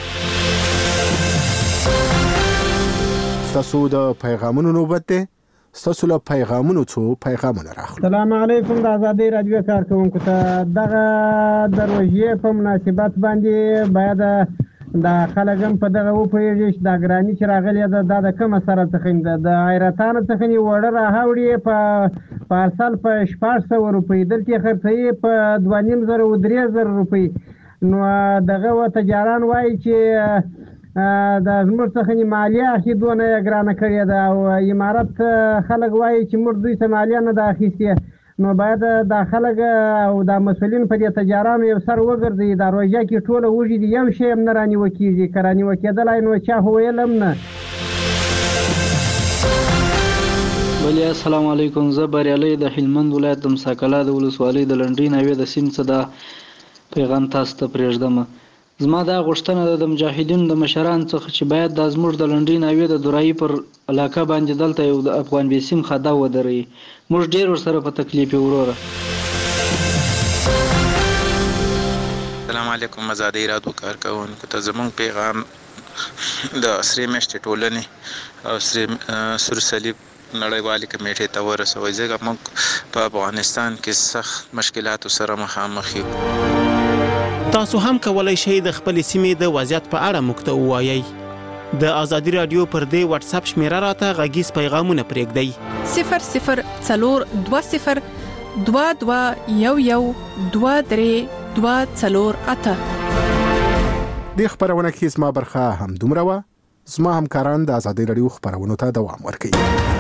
تاسو د پیغامونو نوبت ده ستاسو له پیغامونو څو پیغامونه راخلو. السلام علیکم د آزادۍ رادیو کارکونکو ته دغه د روژې په مناسبت باندې باید د خلک هم په دغه وپوهېږي چې دا ګراني چې راغلې ده د کومه سره څخه د حیرتانو څخه یې وړه راهوړي په پارسل په 600 روپۍ دلته یې خرڅوي په 2,500 او 3,000 روپۍ. نو دغه و تجاران وایي چې د زموږ څخه مالیه اخی دونه ګرانه کړې ده او امارت خلک وایي چې موږ دوی ته مالیه نه ده اخیستې. نو باید د خلک او د مسؤلین په دې تجارانو یو سر وګرځي. د روژه کې ټوله وږي دي یو شی هم نه رانیوه کېږي که رانیوه کېدلی نو چا خو ویل هم نه. ولی السلام علیکم زه بریالی د هلمند ولایت د مساکلا د ولسوالۍ د لنډۍ ناوې د سیند څخه دا پیغام تاسو ته پرېږدم. زما دا غوښتنه ده د مجاهدینو د مشران څخه چې باید د زموږ د لنډۍ ناوې د دورایي پر علاقه باندې دلته یو د افغان بیسیم خدا ودروي. موږ ډېر ورسره په تکلیف یو وروره. السلام علیکم آزادۍ رادیو کارکونکو ته زموږ پیغام د سرې میاشتې ټولنې او سور صلیب نړیوالې کمیټې ته ورسوي. ځکه موږ په افغانستان کې سخت مشکلاتو سره مخامخ یو. تاسو هم کولای شئ د خپل سیمې د وضعیت په اړه موږ ته ووایئ. د آزادي رادیو پر دې واتس اپ شمیره راته غږیز پیغامونه پرېږدئ. 0020 2211 23 د خبرونه کې زما برخه هم دومره وه. زما همکاران د آزادي رادیو خبرونو ته دوام ورکوي.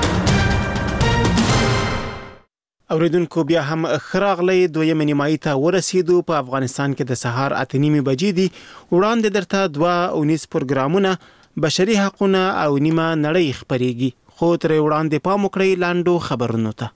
اوریدونکو بیا هم خراغلی دویمه نیمایي ته ورسېدو. په افغانستان کې د سهار 8:30 بجې دي. وړاندې درته 2 پروګرامونه بشري حقونه او نیمه نړۍ خبرېږي. خو تر وړاندې پام وکړئ لاندو خبرونو ته.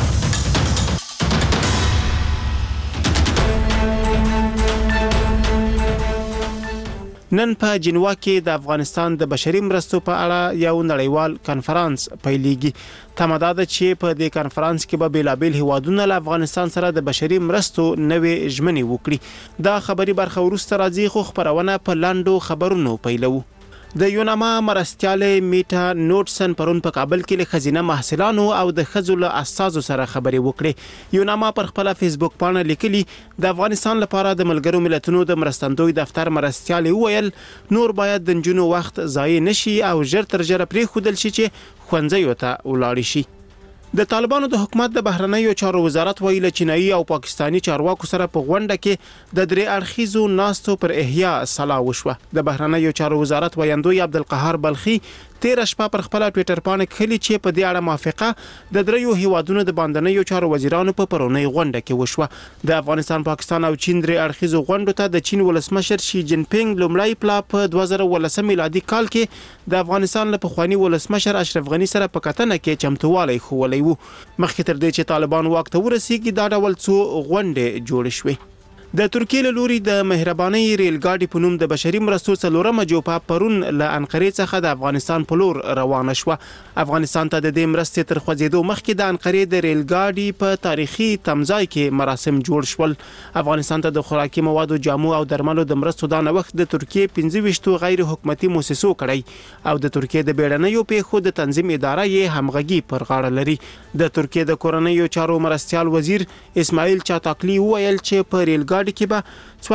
نن په جنوا کې د افغانستان د بشري مرستو په اړه یو نړیوال کانفرنس پیلېږي. تمه ده چې په دې کانفرنس کې به بیلابیل هیوادونه له افغانستان سره د بشري مرستو نوې ژمنې وکړي. دا خبري برخه وروسته راځي، خو خبرونه په لاندو خبرونو پیلو. د یوناما مرستیاله میټا نوټسن پرون په کابل کې له خزینه محصلانو او د خزو له اساسو سره خبرې وکړې. یوناما پر خپل فیسبوک باندې لیکلي د افغانستان لپاره د ملګرو ملتونو د مرستندوی دفتر مرستیاله ویل نور باید د جنونو وخت ضایع نشي او ژر تر ژره پرې خودل شي چې ښوونځیو ته ولاړ شي. د طالبانو د حکومت د بهرنیو چارو وزارت ویل چینایي او پاکستانی چارواکو سره په غونډه کې د درې اړخیزو ناستو پر احیا صلاح وشوه. د بهرنیو چارو وزارت ویاندوی عبدالقهار بلخي 13 شپه پر خپل ټوئیټر باندې کلی چې په دې اړه موافقه د دریو هیوادونو د باندنیو چارو وزیرانو په پرونی غونډه کې وشوه. د افغانستان، پاکستان او چین درې اړخیزو غونډو ته د چین ولسمشر شي جین پینګ لومړی پلا په 2013 میلادي کال کې د افغانستان له پخوانی ولسمشر اشرف غنی سره په کتنه کې چمتووالی خولی وو. مخکې تر دې چې طالبان واک ته ورسیږي دا ډول څو غونډې جوړ شوې. د ترکیې له لوري د مهرباني ریل ګاډي په نوم د بشري مرستو څلورمه جوپه پرون له انقرې څخه د افغانستان په لور روانه شوه. افغانستان ته د دې مرستې تر خوځېدو مخکې د انقرې د ریل ګاډي په تاریخي تمځای کې مراسم جوړ شول. افغانستان ته د خوراکي موادو، جامو او درملو د مرستو دا نوښت د ترکیې 15 غیر حکومتي مؤسسو کړی او د ترکیې د بیړنیو پیښو د تنظیم اداره یې همغږي پر غاړه لري. د ترکیې د کورنیو چارو مرستیال وزیر اسماعیل چاتاکلی وویل چې په ریل ګاډي کې به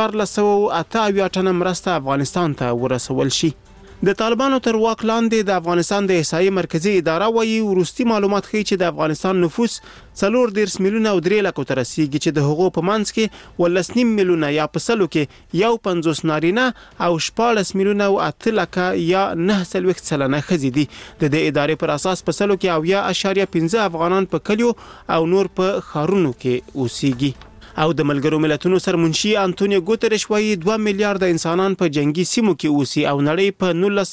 1488 ټنه مرسته افغانستان ته ورسول شي. د طالبانو تر واک لاندې د افغانستان د احصایې مرکزی اداره وایي وروستي معلومات ښیي چې د افغانستان نفوس 4.3 میلیونه او 3 لکه ته رسیږي چې د هغو په منځ کې 19 میلیونه یا په سلو کې 50 نارینه او 14 میلیونه او 8 لکه یا 9 سلنه ښځې دي. د دې ادارې پر اساس په سلو کې 0.15 افغانان په کلیو او نور په ښارونو کې اوسېږي. او د ملګرو ملتونو سرمنشي انټونیو ګوتریش وایي 2 میلیارډ انسانان په جنگي سیمو کې اوسي او نړۍ په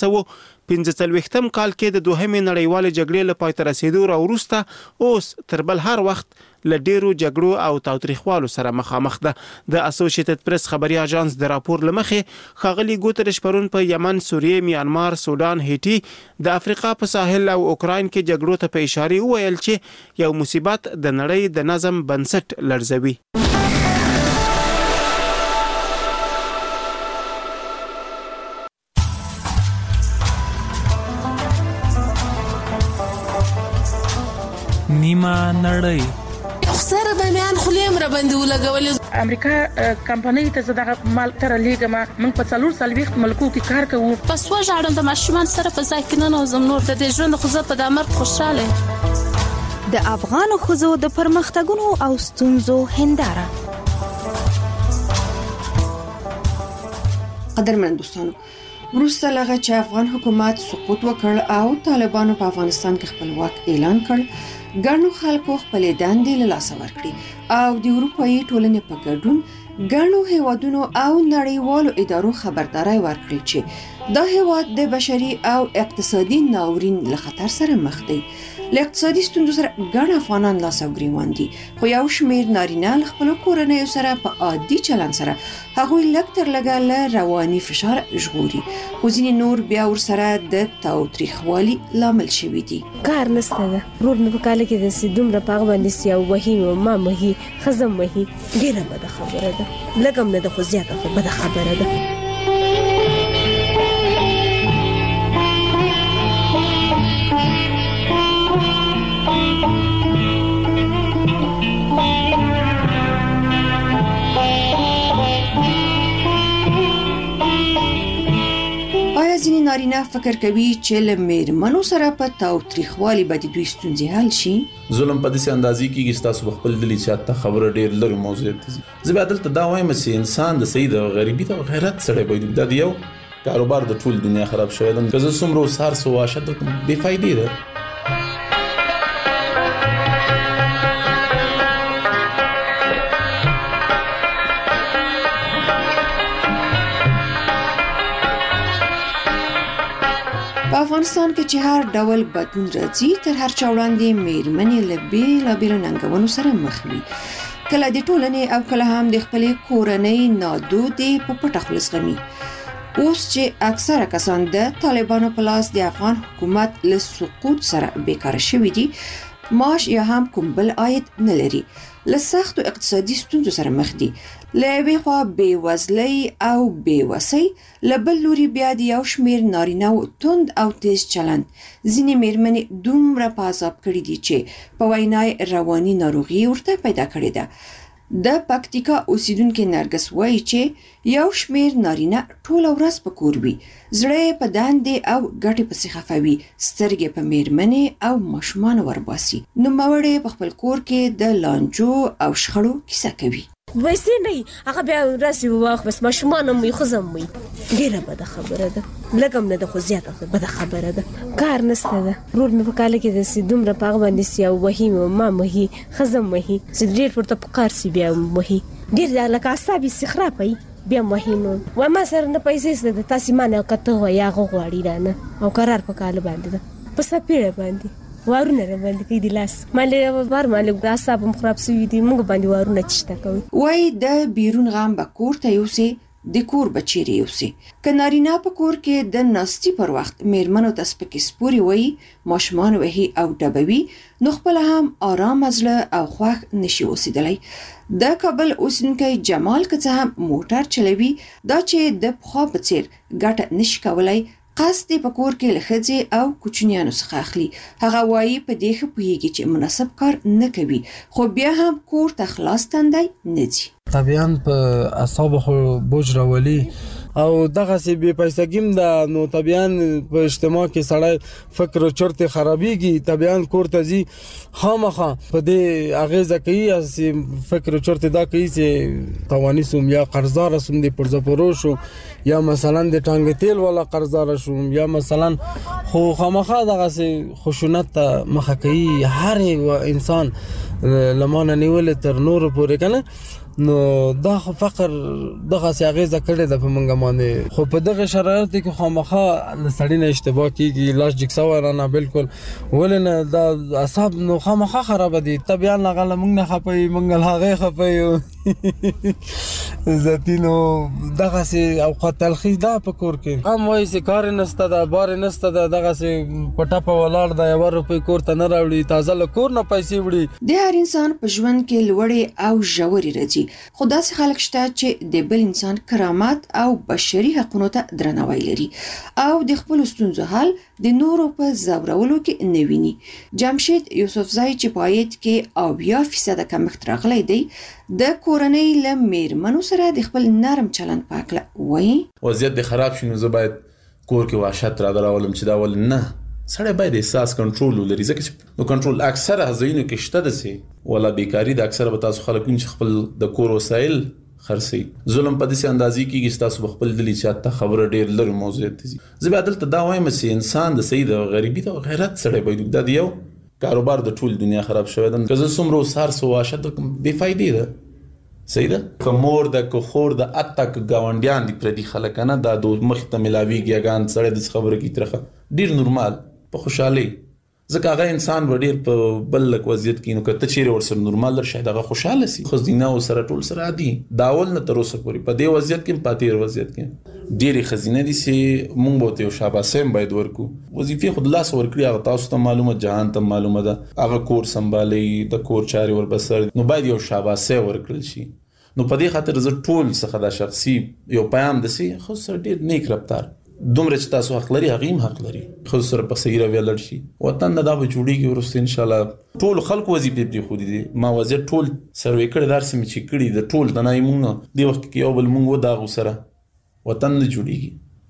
1945 کال کې د دوهمې نړیوالې جګړې له پای ته رسیدو وروسته اوس تر بل هر وخت له ډیرو جګړو او تاوتریخوالو سره مخامخ ده. د اسوسییټډ پریس خبري اژانس د راپور لمخې ښاغلي ګوتریش پرون په یمن، سوریه، میانمار، سودان، هیټي، د افریقا په ساحل او اوکراین کې جګړو ته په اشاره وویل چې یو مصیبت د نړۍ د نظم بنسټ لړزوي. نیمه نړۍ سره د میان خلیم را باندې ولګولې. امریکا کمپنۍ ته زداغه مال تر لیګه ما موږ په 440 ملکو کې کار کوو. پس وژاړم د ماشومان سره په ځای کې نه نوزم نور د دې ژوند خو زه په دامر خوشاله. د افغانو ښځو د پرمختګونو او ستونزو هنداره. قدرمن دوستانو، وروسته لغه چې افغان حکومت سقوط وکړ او طالبانو په افغانستان کې خپلواک اعلان کړ، ګڼو خلکو خپل دندې له لاسه ورکړې او د اروپאי ټولنې په ګډون ګڼو هیوادونو او نړیوالو ادارو خبرداري ورکړل چې دا هیواد د بشري او اقتصادي ناورین له خطر سره مخ دی. له اقتصادي ستونزو سره ګڼ افغانان لاس او ګریوان دي، خو یو شمېر نارینه له خپلو کورنیو سره په عادي چلند سره هغوی لږ تر لږه له رواني فشار ژغوري، خو ځینې نور بیا ورسره د تاوتریخوالي لامل شوي دي. کار نسته ده، رور مې په کاله کې داسې دومره په هغه باندې سي او وهي نو ما مهي ښځه مهي، ډېره بده خبره ده، لږ هم نه ده خو زیاته خو بده خبره ده. نارینه فکر کوي چې له میرمنو سره په تاوتریخوالي به د دوی ستونزې حل شي؟ ظلم په داسې اندازې کېږي چې تاسو خپل دلی چاته خبره ډېر لري موضوع ته زه به دلته دا وایم چې انسان د سید او غریبي ته غیرت سره باید د یو کاروبار د ټول دنیا خراب شوی ده که زه څومره سهار سو واشه د بې فایدې ده. په افغانستان کې چې هر ډول بدلون راځي تر هر چا وړاندې میرمنې له بېلابېلو ننګونو سره مخ وي، کله د ټولنې او کله هم د خپلې کورنۍ نادودې په پټه خوله زغمي. اوس چې اکثره کسان د طالبانو په لاس د افغان حکومت له سقوط سره بیکاره شوي دي، معاش یا هم کوم بل عاید نه لري، له سختو اقتصادي ستونزو سره مخ دي، له یوې خوا بېوزلۍ او بېوسۍ، له بل لوري بیا د یو شمېر نارینه‌و توند او تیز چلند ځینې میرمنې دومره په عذاب کړي دي چې په وینا یې رواني ناروغي ورته پیدا کړې ده. د پکتیکا اوسیدونکو نرګس وایي چې یو شمېر نارینه ټوله ورځ په کور وي، زړه په دندې او ګټې پسې خفه وي، سترګې په میرمنې او ماشومانو ورباسي. نوموړې په خپل کور کې د لانجو او شخړو کیسه کوي. ویسې نه هغه بیا راسي واخ بس ماشومان هم خزم وي، ډیره بده خبره ده، لګم نه ده خو زیاته بده خبره ده، کار نشته ده. رول مې په کال کې د سیدوم را پاغ باندې سی او وهیم ما مهي خزم وهي سډیر ورته په کار سی بیا وهي ډیر د لکه عصبي استخرا پي بیا مهینو و ما سره نه پیسې ست تاسو مانه کته ویا غوړی رانه او قرار په کال باندې ده په سپیړه باندې وارونه باندې کې د لاس مالې بار مالې غاصاب مخرب سوي دي موږ باندې وارونه چشته کوي. وای د بیرون غام به کور ته یوسي د کور بچیری یوسي، که نارینه په کور کې د ناستی پر وخت میرمنو ته سپکې سپوري وایي، ماشومان وهي او ډبوي، نو خپل هم آرام زړه او خوښ نشي اوسېدلی. د کابل اوسیدونکی جمال که څه هم موټر چلوي، دا چې د پخوا په څیر ګټه نشي کولی، قصد په کور کې لخځي او کوچنیانو څخه اخلي. هغه وایي په دې ښه پوهیږي چې مناسب کار نه کوي، خو بیا هم کور ته خلاص تندی نه ځي. طبيعاً په اعصاب خو بوج راولي او دغه سی بے پیسګیم دا نو طبيعاً په اجتماع کې سړی فکر او چرته خرابيږي، طبيعاً کور ته ځي خامخا په دې اغیزه کوي چې فکر او چرته دا کوي چې توانی سوم یا قرضدار سوم دي پر زپورو شو یا مثلا د ټانګ تیل ولا قرضدار شوم یا مثلا خو خامخا دغه سی خشونت ته مخه کوي هر انسان لمانه نیول تر نور پورې کنه. نو دا فقر دغه سیاغه کړي د پمنګ باندې، خو په دغه شرایطو کې خامخا لسړی نه اشتباه کیږي، لاس جکسا ورانه بالکل ولنه دا اعصاب نو خامخا خراب دي. طبيعا لغله موږ نه خپي منګل هغه خپي زتینو دغه سي اوقات تلخیص دا په کور کې هم وایي چې کار نسته دا بار نسته دا دغه سي پټه په ولار دا 1 روپۍ کور ته نه راوړي، تازه له کور نه پیسې وړي. د هر انسان په ژوند کې لوړې او ژورې راځي، خو داسې خلک شته چې د بل انسان کرامت او بشري حقونو ته درناوی لري او د خپل ستونزو حل د نورو په زورولو کې نه ویني. جمشید یوسفزای چې پایت کې 80% کمښت راغلی دی، د کورنۍ له میرمنو سره د خپل نرم چلند پاکله وایي وضعیت د خراب شنو زه باید کور کې وحشت را دراولم چې دا ول نه سړی باید احساس کنټرول ولري، ځکه چې نو کنټرول اکثره ځایونو کې شته ده سي ولا بیکاری د اکثره به تاسو خلک چې خپل د کور وسایل خرسي. ظلم په داسې اندازې کېږي چې تاسو خپل دلی چاته خبره ډېر لري موضوع ته زه به دلته دا وایم چې انسان د سید او غریبي ته غیرت سره باید د یو کاروبار د ټول دنیا خراب شوی ده، که زه څومره سهار سو واشه د بې فایدې ده. صحیح ده که مور د که خور د اته که ګاونډیان دي پردي خلک نه دا د مخې ته ملاویږي اګان سړی د خبره کې ترخه ډېر نورمال په خوشحالي، ځکه هغه انسان ډېر په بل لک وضعیت کې نو که ته چیرې ورسره نورمال در شاید هغه خوشحاله سي، خو ځینه ورسره ټول سره عادي داول نه تر اوسه پورې په دې وضعیت کې په تیر وضعیت کې ډېرې ښځینه دي چې موږ به ورته یو شاباسي هم باید ورکړو. وظیفې خو د لاسه ورکړي هغه تاسو ته معلومه جهان ته معلومه ده، هغه کور سنبالي د کور چارې وربسر نو باید یو شاباسي ورکړل شي. نو په دې خاطر زه ټول څخه د شخصي یو پیام دسي خو سره ډېر نیک رفتار دومره چې تاسو حق لري هغه هم حق لري، خو سره په صحیح رویه لړ شي وطن دا به جوړیږي ورسته ان شاء الله. ټول خلک وظیفې پرې خو دي ما وزیر ټول سروې کړی درس می چې کړی د ټول د نایمونو دی وخت کې یو بل مونږ دا غو سره وطن نه جوړیږي.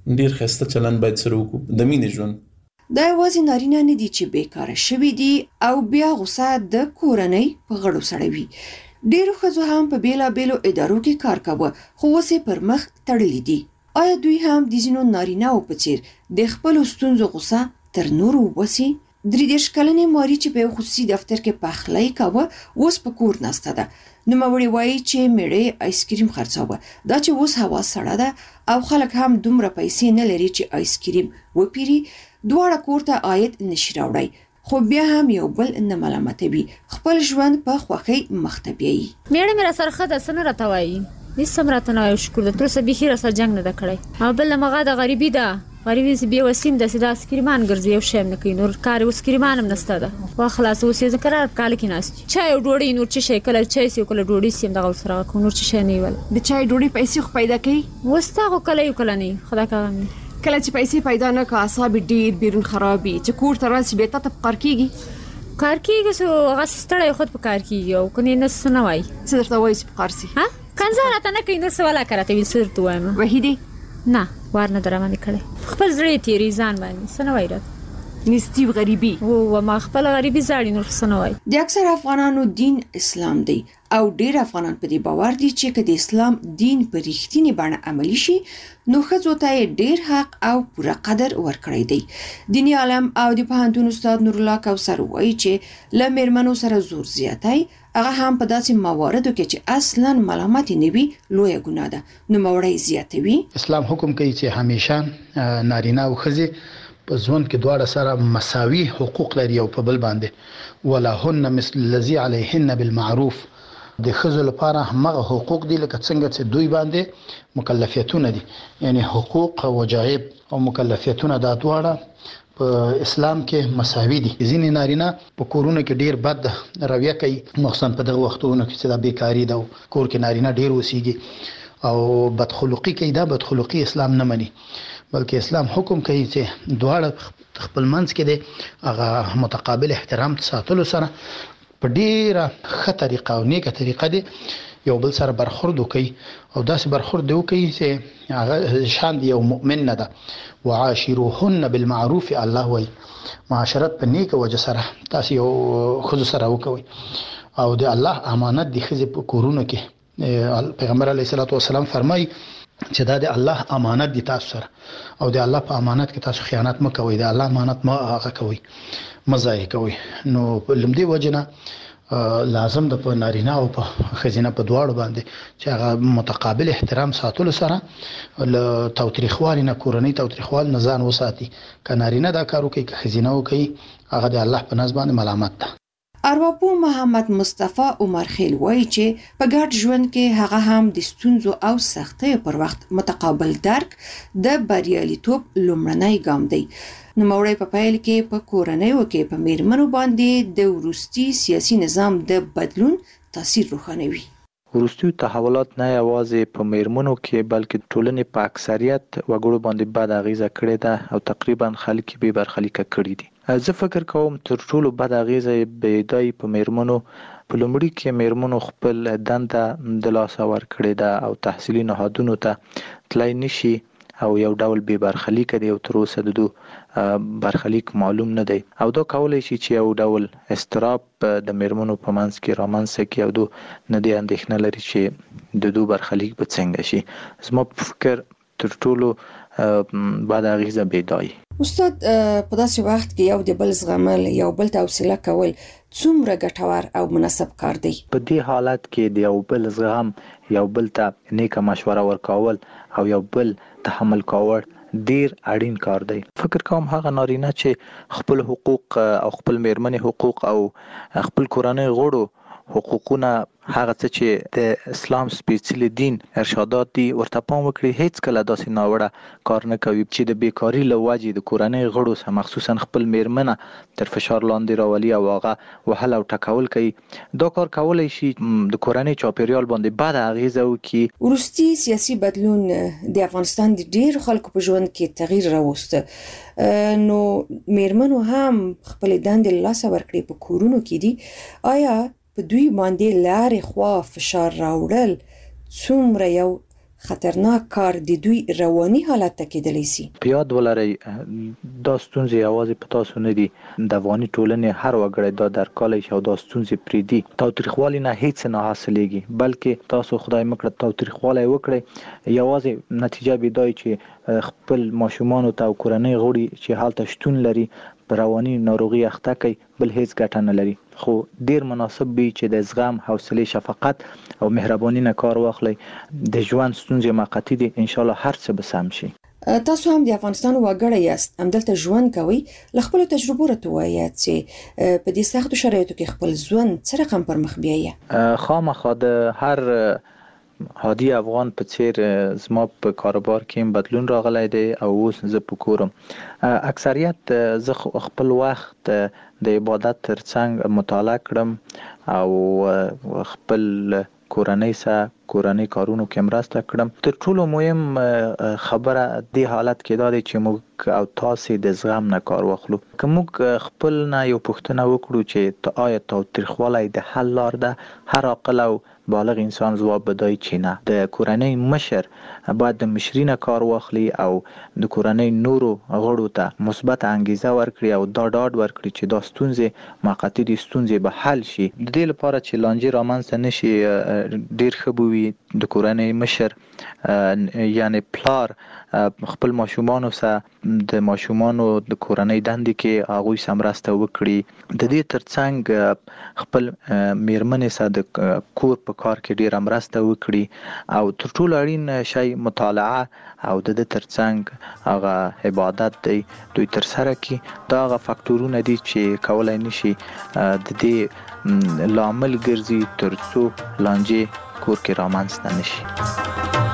ډیر خسته چلن باید سره وکړو د مینې ژوند. دا یوازې نارینه نه دي چې بیکاره شوي دي او بیا غوسه د کورنۍ په غړو سړوي. ډیرو ښځو هم په بیلابیلو ادارو کې کار کاوه خو اوس یې پر مخ تړلي دي. آیا دوی هم د ځینو نارینه‌و په څیر د خپلو ستونزو غوسه تر نورو وباسي؟ 33 کلنې ماري چې په یو خصوصي دفتر کې پخلی کاوه اوس په کور ناسته ده. نوموړې وایي چې میړه آیسکریم خرڅاوه. دا چې اوس هوا سړه ده او خلک هم دومره پیسې نه لري چې آیسکریم وپیري، دواړه کور ته عاید نشي راوړی. خو بیا هم یو بل نه ملامتوي، خپل ژوند په خوښۍ مخته بیایي. میړه مې را سره ښه ده، څه نه راته وایي، هېڅ هم راته نه وایي، شکر ده، تر اوسه بیخي را سره جنګ نه ده کړی. او بل مغه د غریبي ده، غریبي چې بې وسیم داسې د اسکریمان ګرځي، یو شی هم نه کوي، نور کار اوس کریمان هم نسته ده. وا خلاص اوس یې قرار په کال کې ناست چای او ډوډۍ، نور څه شی کله چای سي کله ډوډۍ سي دغه سره کوم نور څه شی نه ویل. د چای ډوډۍ پیسې خو پیدا کوي، وستا خو کله یو کله نه خدا کوم. کله چې پیسې پیدا نه کا اعصاب ډیر بیرون خرابي، چې کور ته راسي به ته کار کیږي. کار کیږي سو هغه ستړی خود په کار کیږي او کني نه سنوي. څه درته وایي چې په کار سي؟ ها کنځه راته نه کوي، نو سواله کرته ویل سر تو وایم. وحیدی نه ورنه درمانه کړي، خپل زړه تیری ځان باندې سنوي راته نستی غریبی او ما خپل غریبی زاړي نور سنوي. د اکثر افغانانو دین اسلام دی او ډیر افغانان په دې باور دي چې کله د اسلام دین په رښتینی بڼه عملی شي نو ښځو ته ډیر حق او پوره قدر ورکړی دی. دینی عالم او د پوهنتون استاد نور الله کوثر وایي چې له میرمنو سره زور زیاتی هغه هم په داسې مواردو کې چې اصلا ملامت نه وي لویه ګناه ده. نو موړی زیاتوي. اسلام حکم کوي چې همیشه نارینه او ښځې په ژوند کې دواړه سره مساوي حقوق لري او په بل باندې ولهن مثل الذي عليهن بالمعروف. د ښځو لپاره همغه حقوق دي لکه څنګه چې دوی باندې مکلفیتونه دي، یعنی حقوق او واجب او مکلفیتونه دا دواړه په اسلام کې مساوي دي. ځینې نارینه په کورونو کې ډیر بد رویه کوي، مخصوصا په دغه وختونو کې چې دا بیکاری ده او کور کې نارینه ډیر اوسېږي او بدخلقي کوي. دا بدخلقي اسلام نه مني، بلکې اسلام حکم کوي چې دواړه خپل منځ کې د هغه متقابل احترام ساتلو سره په ډیره ښه طریقه او نیکه طریقه دی یو بل سره برخورد وکړي او داسې برخورد وکړي چې هغه شان دی یو مؤمن نه ده. وعاشروهن بالمعروف، الله وایي معاشرت په نیکه وجه سره تاسو یو ښځو سره وکوئ او د الله امانت دی ښځې په کورونو کې. پیغمبر علیه الصلاة والسلام فرمایي چې دا د الله امانت دی تاسو سره او د الله په امانت کې تاسو خیانت مه کوئ، د الله امانت مه هغه کوئ، مه ضایع کوئ. نو لمدې وجنه لازم د په نارینه او په ښځینه په دواړو باندې چې هغه متقابل احترام ساتلو سره له تاوتریخوالي نه، کورنۍ تاوتریخوال نه ځان وساتي. که نارینه دا کار وکړي که ښځینه وکړي هغه د الله په نزد باندې ملامت ده. ارواپوه محمد مصطفی عمر خیل وایي چې په ګډ ژوند کې هغه هم د ستونزو او سختیو پر وخت متقابل درک د بریالیتوب لومړنی ګام دی. نوموړی په پیل کې په کورنیو کې په میرمنو باندې د وروستي سیاسي نظام د بدلون تاثیر روښانوي. وروستي تحولات نه یوازې په میرمنو کې بلکې ټولنې په اکثریت وګړو باندې بد اغیزه کړې ده او تقریبا خلک به برخلیک کړي دي. زه فکر کوم تر ټولو بد اغیزه به دی په میرمنو. په لومړي کې میرمنو خپل دنده د لاسه ورکړې ده او تحصیلي نهادونو ته تللی نشي او یو ډول بې برخلیک دی او تر اوسه د دو برخلیک معلوم نه دی او دا کولی شي چې یو ډول استراب د میرمنو په منځ کې رامنځته کړي او دو نه دی اندېښنه لري چې د دو برخلیک به څنګه شي. زما په فکر تر ټولو بعد اغیزه بیدای. استاد په داسې وخت کې یو د بل زغمل، یو بل ته حوصله کول څومره ګټور او مناسب کار دی؟ په دې حالت کې د یو بل زغم، یو بل ته نیکه مشوره ورکول او یو بل تحمل کول ډیر اړین کار دی. فکر کوم هغه نارینه چې خپل حقوق او خپل میرمنې حقوق او خپل کورنۍ غړو حقوقونه هغه څه چې د اسلام سپیڅلی دین ارشادات دي ورته پام وکړي، هیڅ کله داسې ناوړه کار نه کوي چې د بیکاری له وجې د کورنۍ غړو سره مخصوصا خپل میرمنه تر فشار لاندې راولي او هغه وهل او ټکول کوي. دا کار کولی شي د کورنۍ چاپیریال باندې بد اغیزه وکړي. وروستي سیاسي بدلون د افغانستان د ډیرو خلکو په ژوند کې تغییر راوسته. نو میرمنو هم خپل دندې له لاسه ورکړي په کورونو کې دي. آیا په دوی باندې لارې خوا فشار راوړل څومره یو خطرناک کار د دوی رواني حالت ته کېدلی شي. په یاد ولرئ دا ستونزې یوازې په تاسو نه دي، د افغاني ټولنې هر وګړی دا درک کولی شي او دا ستونزې پرېږدي. تاوتریخوالي نه هیڅ نه حاصلېږي، بلکې تاسو خدای مکړه تاوتریخوالی وکړئ، یوازې نتیجه به دا چې خپل ماشومانو ته او کورنۍ غړي چې هلته شتون لري په رواني ناروغي اخته کوي، بل هیڅ ګټه نه لري. خو ډیر مناسب وي چې د زغم، حوصله، شفقت او مهرباني نه کار واخلئ. د ژوند ستونزې موقتي دي، ان شاء الله هر څه به سم شي. تاسو هم د افغانستان وګړی یاست، همدلته ژوند کوئ. له خپلو تجربو راته ووایاست چې په دې سختو شرایطو کې خپل ژوند څه رقم پر مخ بیایي؟ خامخا د هر عادي افغان په څیر زما په کاروبار کې بدلون راغلی دی او اوس زه په کورم. اکثریت زه خپل وخت د عبادت ترڅنګ مطالعه کړم او خپل کورنۍ سره کورنۍ کارونو کې مرسته کړم. تر ټولو مهم خبره د حالت کې دا دی چې موږ او تاسو د زغم نه کار واخلو. که موږ خپل نه یو پوښتنه وکړو چې آیا تاوتریخوالی د حل لار ده، هر عاقل او بالغ انسان ځواب بدای چې نه. د کورنۍ مشر باید د مشري نه کار واخلي او د کورنۍ نورو غړو ته مثبت انګیزه ورکړي او دا ډاډ ورکړي چې دا ستونزې موقتي دي، ستونزې به حل شي. د دې لپاره چې لانجې رامنځته نشي، ډیر ښه به وي د کورنۍ مشر یعنی پلار خپل ماشومانو سره د ماشومانو د کورنۍ دندې کې هغوی سره مرسته وکړي. د دې ترڅنګ خپل میرمنې سره د کور په کار کې ډیره مرسته وکړي او تر ټولو اړین شی مطالعه او د ترڅنګ هغه عبادت دی دوی تر سره کړي. دا هغه فاکتورونه دي چې کولای نشي د دې لامل ګرځي ترڅو لانجې کور کې رامنځته نشي.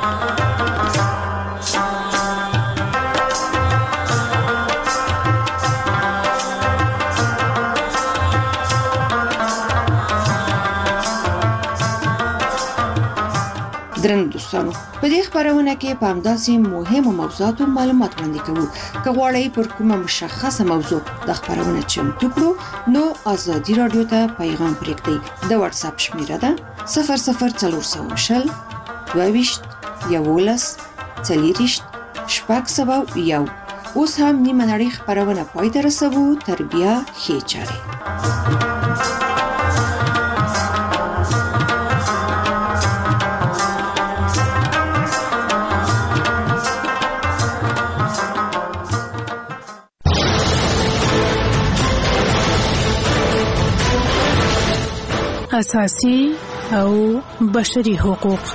درنو دوستانو، په دې خبرونه کې په همداسې مهمو موضوعاتو معلومات وړاندې کوو. که غواړئ پر کومه مشخصه موضوع د خبرونه چمتو کړو نو ازادي رادیو ته پیغام پرېږدئ. د واتس اپ شمیره ده 00420 22 11 40 601. اوس هم نیمه نړۍ خبرونه پای ته رسوو. تر بیا ښې چارې. اساسي او بشري حقوق.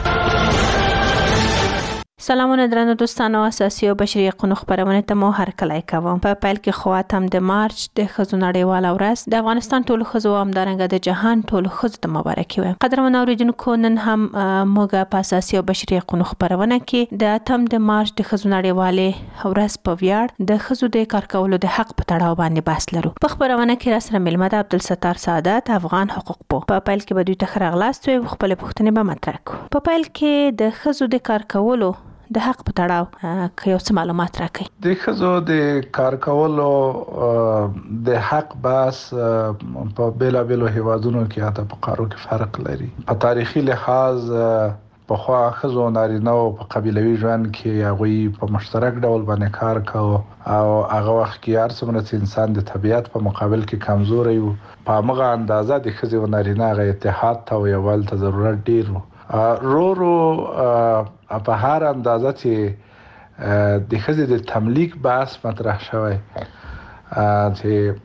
سلامونه درنو دوستانو، اساسي او بشري حقوقو خبرونه ته مو هر کله کوم. په پیل کې خواتم د مارچ د ښځو نړیواله ورځ د افغانستان ټولو ښځو او همدارنګه د جهان ټولو ښځو ته مبارکي وایم. قدرمن اوریدونکو، نن هم موږ په اساسي او بشري حقوقو خبرونه کې د 8 د مارچ د ښځو نړیواله ورځ په ویاړ د ښځو د کار کولو د حق په تړاو باندې بحث لرو. په خبرونه کې را سره ملمه د عبدالستار سعادت، افغان حقوق په پیل کې به دوی ته خراغلاست وي خپل پوښتنې به مطرح کړو. په پیل کې د ښځو د کار کولو د حق په تړاو که یو څه معلومات راکړئ. د ښځو د کار کولو د حق بحث په بیلابیلو هیوادونو کې حتی په قارو کې فرق لري. په تاریخي لحاظ پخوا ښځو نارینه او په قبیلوي ژوند کې هغوی په مشترک ډول باندې کار کوي او هغه وخت کې هر څومره چې انسان د طبیعت په مقابل کې کمزوری و، په همغه اندازه د ښځې او نارینه هغه اتحاد ته او یووالي ته ضرورت ډیر و. رو په هر اندازه چې د ښځې د تملیک بحث مطرح شوی چې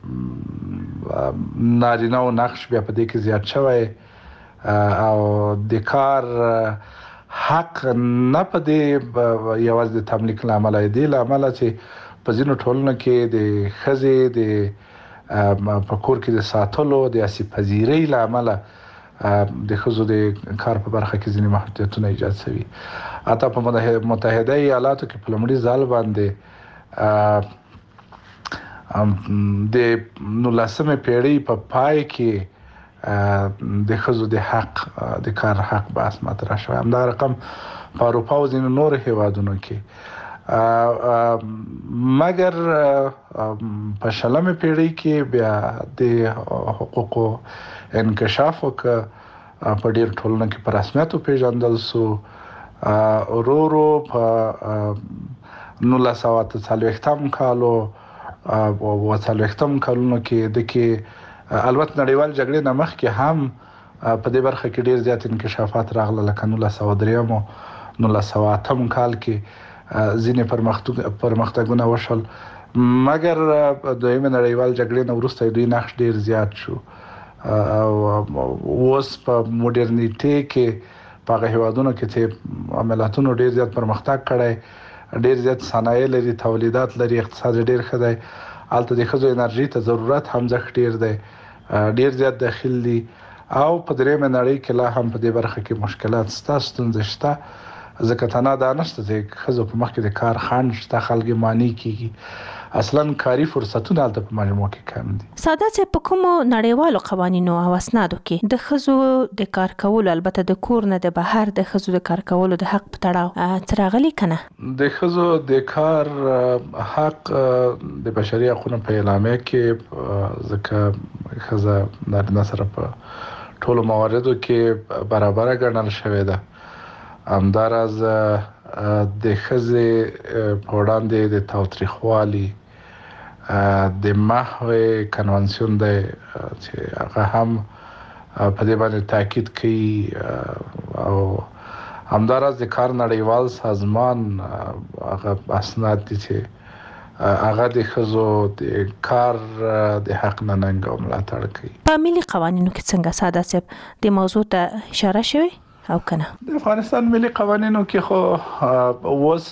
نارینه او نقش بیا په دې کې زیات شوی او د کار حق نه په دې یوازې د تملیک لامل دی، لامل چې په ځینو ټولنو کې د ښځې د په کور کې د ساتلو د اساسي پذیرۍ لامل د ښځو د کار په برخه کې ځینې محدودیتونه ایجاد شوي. حتی په متحده ایالاتو کې په لومړي ځل باندې د 19مې پیړۍ په پای کې د ښځو د حق د کار حق بحث مطرح شوی. همدا رقم په اروپا او ځینو نورو هیوادونو کې، مګر په 20مې پیړۍ کې بیا د حقوقو انکشاف وکړ، په ډېر ټولنو کې په رسمیت پیژندل شو ورو په 1940 کالو او 40 کالونو کې البته نړیوال جګړې نه مخکې هم په دې برخه کې ډیر زیات انکشافات راغله، لکه 1903 او 1908 کال کې ځینې پرمختګونه وشول، مګر دویمه نړیوال جګړې نه وروسته دوی نقش ډیر زیات شو او اوس په موډرنیټي کې په هغه هیوادونو کې چې ملتونو ډیر زیات پرمختګ کړی، ډیر زیات صنایع لري، تولیدات لري، اقتصاد ډیر ښه دی، البته د ښځو انرژي ته ضرورت هم ځکه ډیر دی، ډیر زیات داخل دي او په دریمه نړۍ کې لا هم په دې برخه کې مشکلات شته، ستونزې شته، ځکه تنها دا نشته چې ښځو په مخ کې د کار خنډ شته، خلک مانی کیږي، اصلا کاری فرصتونه هلته په مجموع کې کم دي. سادات په کومو نړیوالو قوانینو او اسنادو کې د ښځو د کار کولو، البته د کور نه د بهر د ښځو د کار کولو د حق په تړاو تراغلي کنه؟ د ښځو د کار حق د بشري حقوقو په اعلامیه کې ځکه ښځه نارینه سره په ټولو مواردو کې برابر ګڼل شوې ده. همداراز د ښځې په وړاندې د تاوتریخوالي د محو کنوانسیون دی چې هغه هم په دې باندې تاکید کوي او همداراز د کار نړیوال سازمان هغه اسناد دي چې هغه د ښځو د کار د حق نه ننګ او ملاتړ کوي. په ملي قوانینو کې څنګه ساده صاحب د موضوع ته اشاره شوې او کنه؟ د افغانستان ملي قوانینو کې خو اوس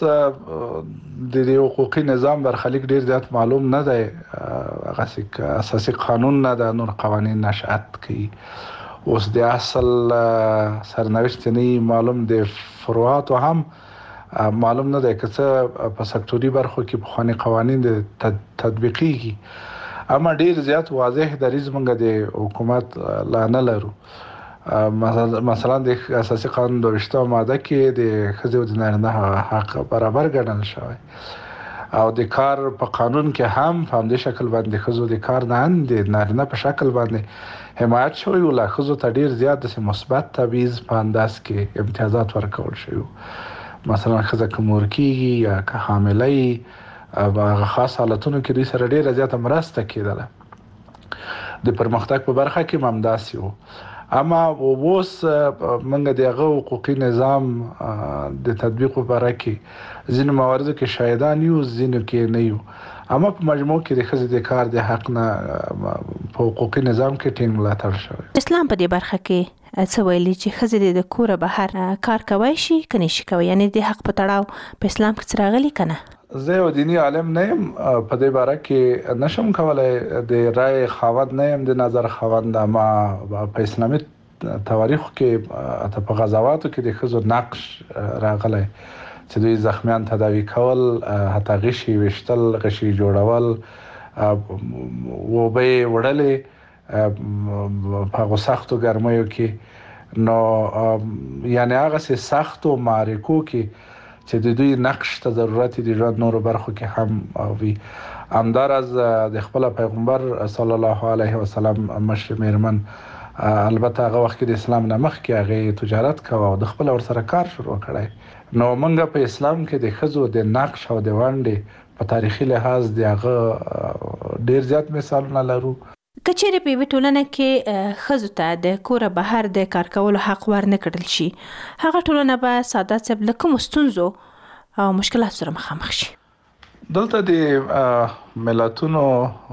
د حقوقي نظام برخلیک ډیر زیات معلوم نه دی، هغه اساسي قانون نه ده، نور قوانین نشأت کوي، اوس د اصل سرنوشت نه معلوم، د فروعات هم معلوم نه دی، که څه په سکتوري برخو کې پخواني قوانین تطبیقیږي، اما ډیر زیات واضح دریځ موږ د حکومت لا نه لرو. مثلا د اساسي قانون 22 ماده کې د ښځې او د نارینه حق برابر ګڼل شوی او د کار په قانون کې هم په همدې شکل باندې ښځو د کار نه د نارینه په شکل باندې حمایت شوی او لا ښځو ته ډیر زیات د مثبت تبعیض په انداز کې امتیازات ورکول شوی. مثلا ښځه که مور کېږي یا که حامله وي په خاص حالتونو کې دوی سره ډیره زیاته مرسته کېدله، د پرمختګ په برخه کې هم همداسې و. اما اوس موږ د هغه حقوقي نظام د تطبیق په اړه کې ځینې مواردو کې شاهدان یو، ځینو کې نه یو، اما په مجموع کې د ښځې د کار د حق نه په حقوقي نظام کې ټینګ ملاتړ شوی. اسلام په دې برخه کې څه ویلي چې ښځې د کور بهر کار کوي شي کني شي کوي، یعنی د حق په تړاو په اسلام کې څه راغلي کنه؟ زه یو دینی عالم نه یم، په دې باره کې نشم کولای د رائے خاوند نه یم، د نظر خاوند، اما په اسلامي تواریخ کې په غزواتو کې د ښځو نقش راغلی چې دوی زخمیان تداوی کول، حتی غشي ویشتل، غشي جوړول، وبې وړلې په هغو سختو ګرمیو کې، نو یعنی هغه سختو معرکو کې چې د دوی نقش ته ضرورت دي ژوند نورو برخو کې هم وي. همداراز د خپل پیغمبر صلی الله علیه وسلم مشر میرمن البته هغه وخت کې د اسلام نه مخکې هغه تجارت کوي او د خپل ور سره کار شروع کړی. نو موږ په اسلام کې د ښځو د نقش او د ونډې په تاریخي لحاظ د هغه ډیر زیات مثالونه لرو. کچېرې په ټولنه کې ښځو ته د کور بهر د کار کولو حق ورنه کړل شي، هغه ټولنه به ساده صاحب له کومو ستونزو او مشکلاتو سره مخامخ شي؟ دلته د ملتونو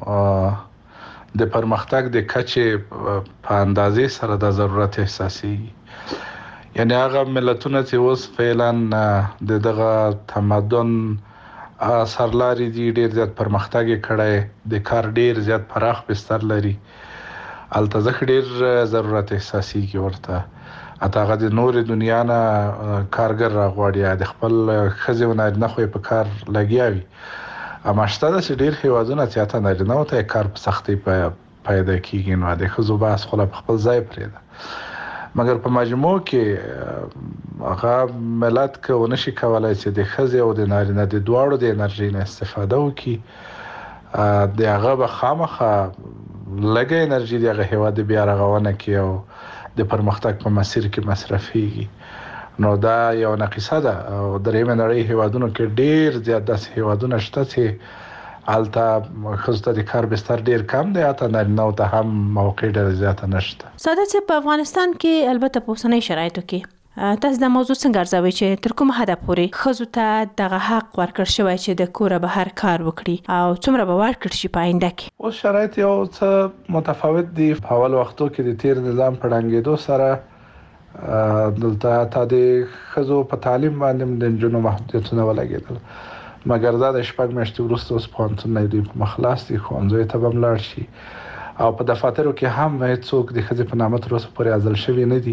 د پرمختګ د کچې په اندازې سره د ضرورت احساسي، یعنی هغه ملتونه چې اوس فعلا د دغه تمدن سرلاري دي، ډیر زیات پرمختګ کړی، د کار ډیر زیات پراخ بستر لري، البته ځکه ډیر ضرورت احساسي کې ورته اته هغه د نور دنیا نه کارګر راغواړي، د خپل ښځې او نارینه خو په کار لګیا وي، اما شته چې ډیر هیوادونه چې اته نارینه او ته کار په سختۍ پیدا کیږي، نو د ښځو بحث خو په خپل ځای پرېږده، مګر په مجموع کې هغه ملت کې ونشي کولای چې د ښځې او د نارینه د دواړو د انرژي نه استفاده وکړي، د هغه به خامخا لږه انرژي د هغه هیواد بیا رغونه کوي او د پرمختګ په مسیر کې مصرفيږي، نو دا یو نقصه ده او درېمه نړۍ هیوادونو کې ډیر زیات داسې هیوادونه شته چې البته خصوصا د کار بستر ډیر کم دی، اته نارینه ته هم موقع ډیر زیات نشته. ساده چې په افغانستان کې البته په اوسنۍ شرایطو کې تاسو د موضوع څنګه ارزوي چې تر کومه حد پورې ښځو ته دغه حق ورکړل شوی چې د کوره بهر کار وکړي او څومره به ورکړل شي په آینده کې؟ اوس شرایط یو څه متفاوت دي. په اول وختو کې د تیر نظام په ړنګېدو سره دلته تا د ښځو په تعلیم باندې د نجونو محدودیتونه ولګېدل، مګر دا د شپږ میاشتې وروسته اوس پوهنتونونه دوی په مخ خلاص دي، ښوونځیو ته به هم لاړ شي او په دفاترو کې هم هېڅوک د ښځې په نامه تر اوسه پورې عزل شوي نه دي.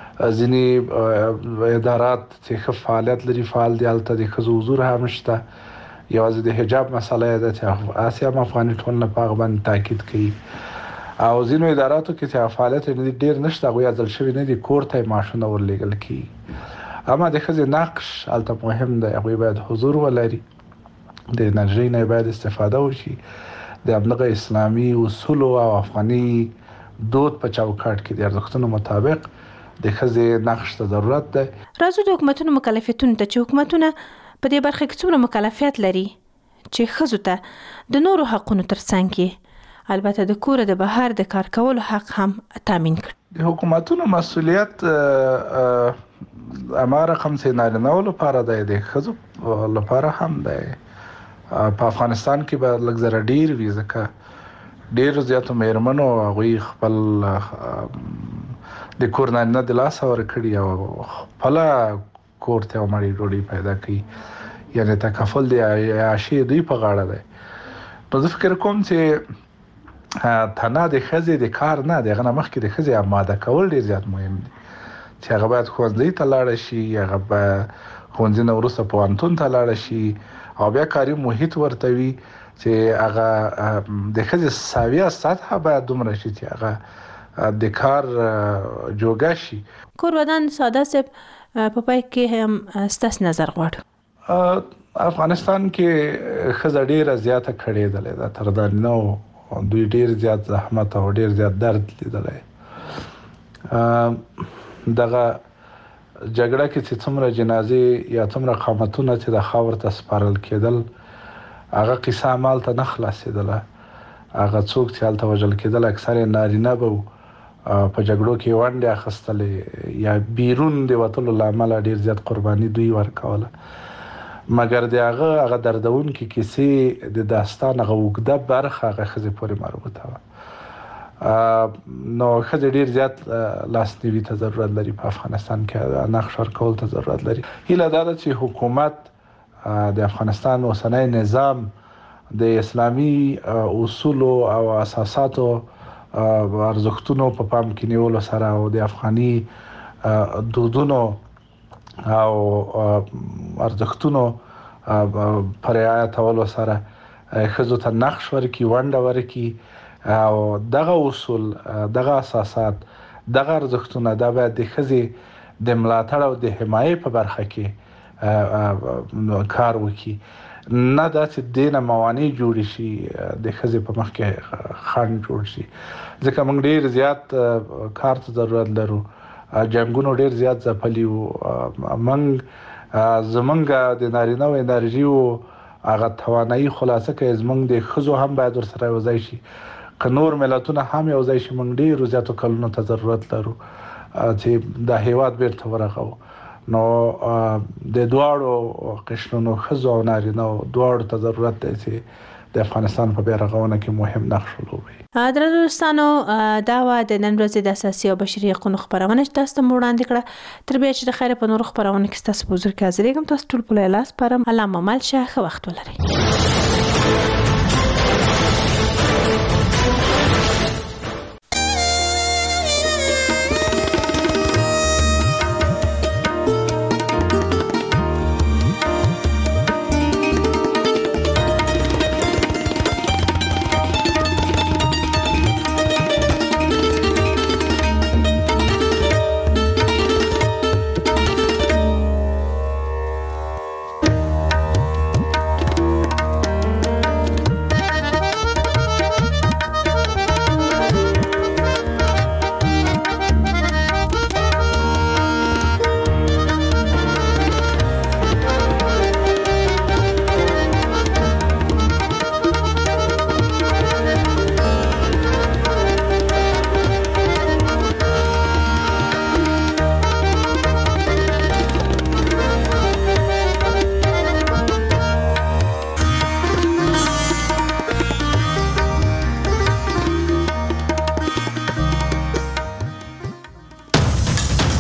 ځینې ادارات چې ښه فعالیت لري فعال دي، هلته د ښځو حضور هم شته. یوازې د حجاب مسله یې ده چې هسې هم افغاني ټولنه په هغه باندې تاکید کوي او ځینو اداراتو کې چې فعالیت یې ډېر نشته، هغوی عزل شوي نه دي، کور ته یې معاشونه ورلېږل کېږي. اما د ښځې نقش هلته مهم دی، هغوی باید حضور ولري، د انرژۍ نه باید استفاده وشي، د همدغه اسلامي اصولو او افغاني دود په چوکاټ کې د ارزښتونو مطابق د ښځې نقش ته ضرورت دی. راځو د حکومتونو مکلفیتونو ته چې حکومتونه په دې برخه کې څومره مکلفیت لري چې ښځو ته د نورو حقونو ترڅنګ کې البته د کوره د بهر د کار کولو حق هم تامین کړي. د حکومتونو مسؤلیت اما رقم چې نارینه‌و لپاره دی، د ښځو لپاره هم دی. په افغانستان کې به لږ زره ډیر وي، ځکه ډیر زیاتو میرمنو هغوی خپل د کور نارینه د لاسه ورکړي او خپله کور ته یوه مړۍ ډوډۍ پیدا کوي، یعنې تکفل د عیاشۍ دوی په غاړه دی. نو زه فکر کوم چې تنها د ښځې د کار نه د هغه نه مخکې د ښځې اماده کول ډیر زیات مهم دي، چې هغه باید ښوونځي ته لاړه شي، هغه به ښوونځي نه وروسته پوهنتون ته لاړه شي او بیا کاري محیط ورته وي چې هغه د ښځې ساویه سطحه باید دومره شي چې هغه د کار جوګه شي. کور ودان ساده صاحب په پای کې هم ستاسو نظر غواړم. افغانستان کې ښځه ډیره زیاته کړېدلې ده، تر نارینه‌و دوی ډیر زیات زحمت او ډیر زیات درد لیدلی. دغه جګړه کې چې څومره جنازې یا څومره قامتونه چې د خاور ته سپارل کېدل، هغه قصه همالته نه خلاصېدله. هغه څوک چې هلته وژل کېدل اکثر یې نارینه به وو، په جګړو کې ونډې اخیستلې یا بیرون د وتلو له امله ډیر زیات قرباني دوی ورکوله. مګر د هغه دردونکې کیسې د داستان هغه اوږده برخه هغه ښځې پورې مربوطه وه. نو ښځې ډیر زیات لاسنیوي ته ضرورت لري، په افغانستان کې نقش ورکول ته ضرورت لري. هیله دا ده چې حکومت د افغانستان اوسنی نظام د اسلامي اصولو او اساساتو ارزښتونو په پام کې نیولو سره او د افغاني دودونو او ارزښتونو پر رعایتولو سره ښځو ته نقش ورکړي، ونډه ورکړي او دغه اصول، دغه اساسات، دغه ارزښتونه دا باید د ښځې د ملاتړ او د حمایې په برخه کې کار وکړي، نه دا چې دینه موانع جوړ شي، د ښځې په مخ کې خنډ جوړ شي. ځکه موږ ډیر زیات کار ته ضرورت لرو، جنګونو ډیر زیات ځپلي وو، زمونږ د نارینه و انرژي و هغه توانایي خلاصه کوي، زمونږ د ښځو هم باید ورسره یوځای شي. که نور ملتونه هم یوځای شي، موږ ډیرو زیاتو کلونو ته ضرورت لرو چې دا هیواد بیرته ورغو. نو د دواړو قشرونو ښځو او نارینه دواړو ته ضرورت دی چې د افغانستان په بیا رغونه کې مهم نقش ولوبوي. درنو دوستانو، دا و د نن ورځې د اساسي او بشري حقوقو خبرونه چې تاسو ته وړاندې کړه. تر بیا چې د خیره په نورو خبرونو کې تاسو په حضور کې حاضرېږم. تاسو ټول په لاس پرم الله ممل شه، ښه وخت ولرئ.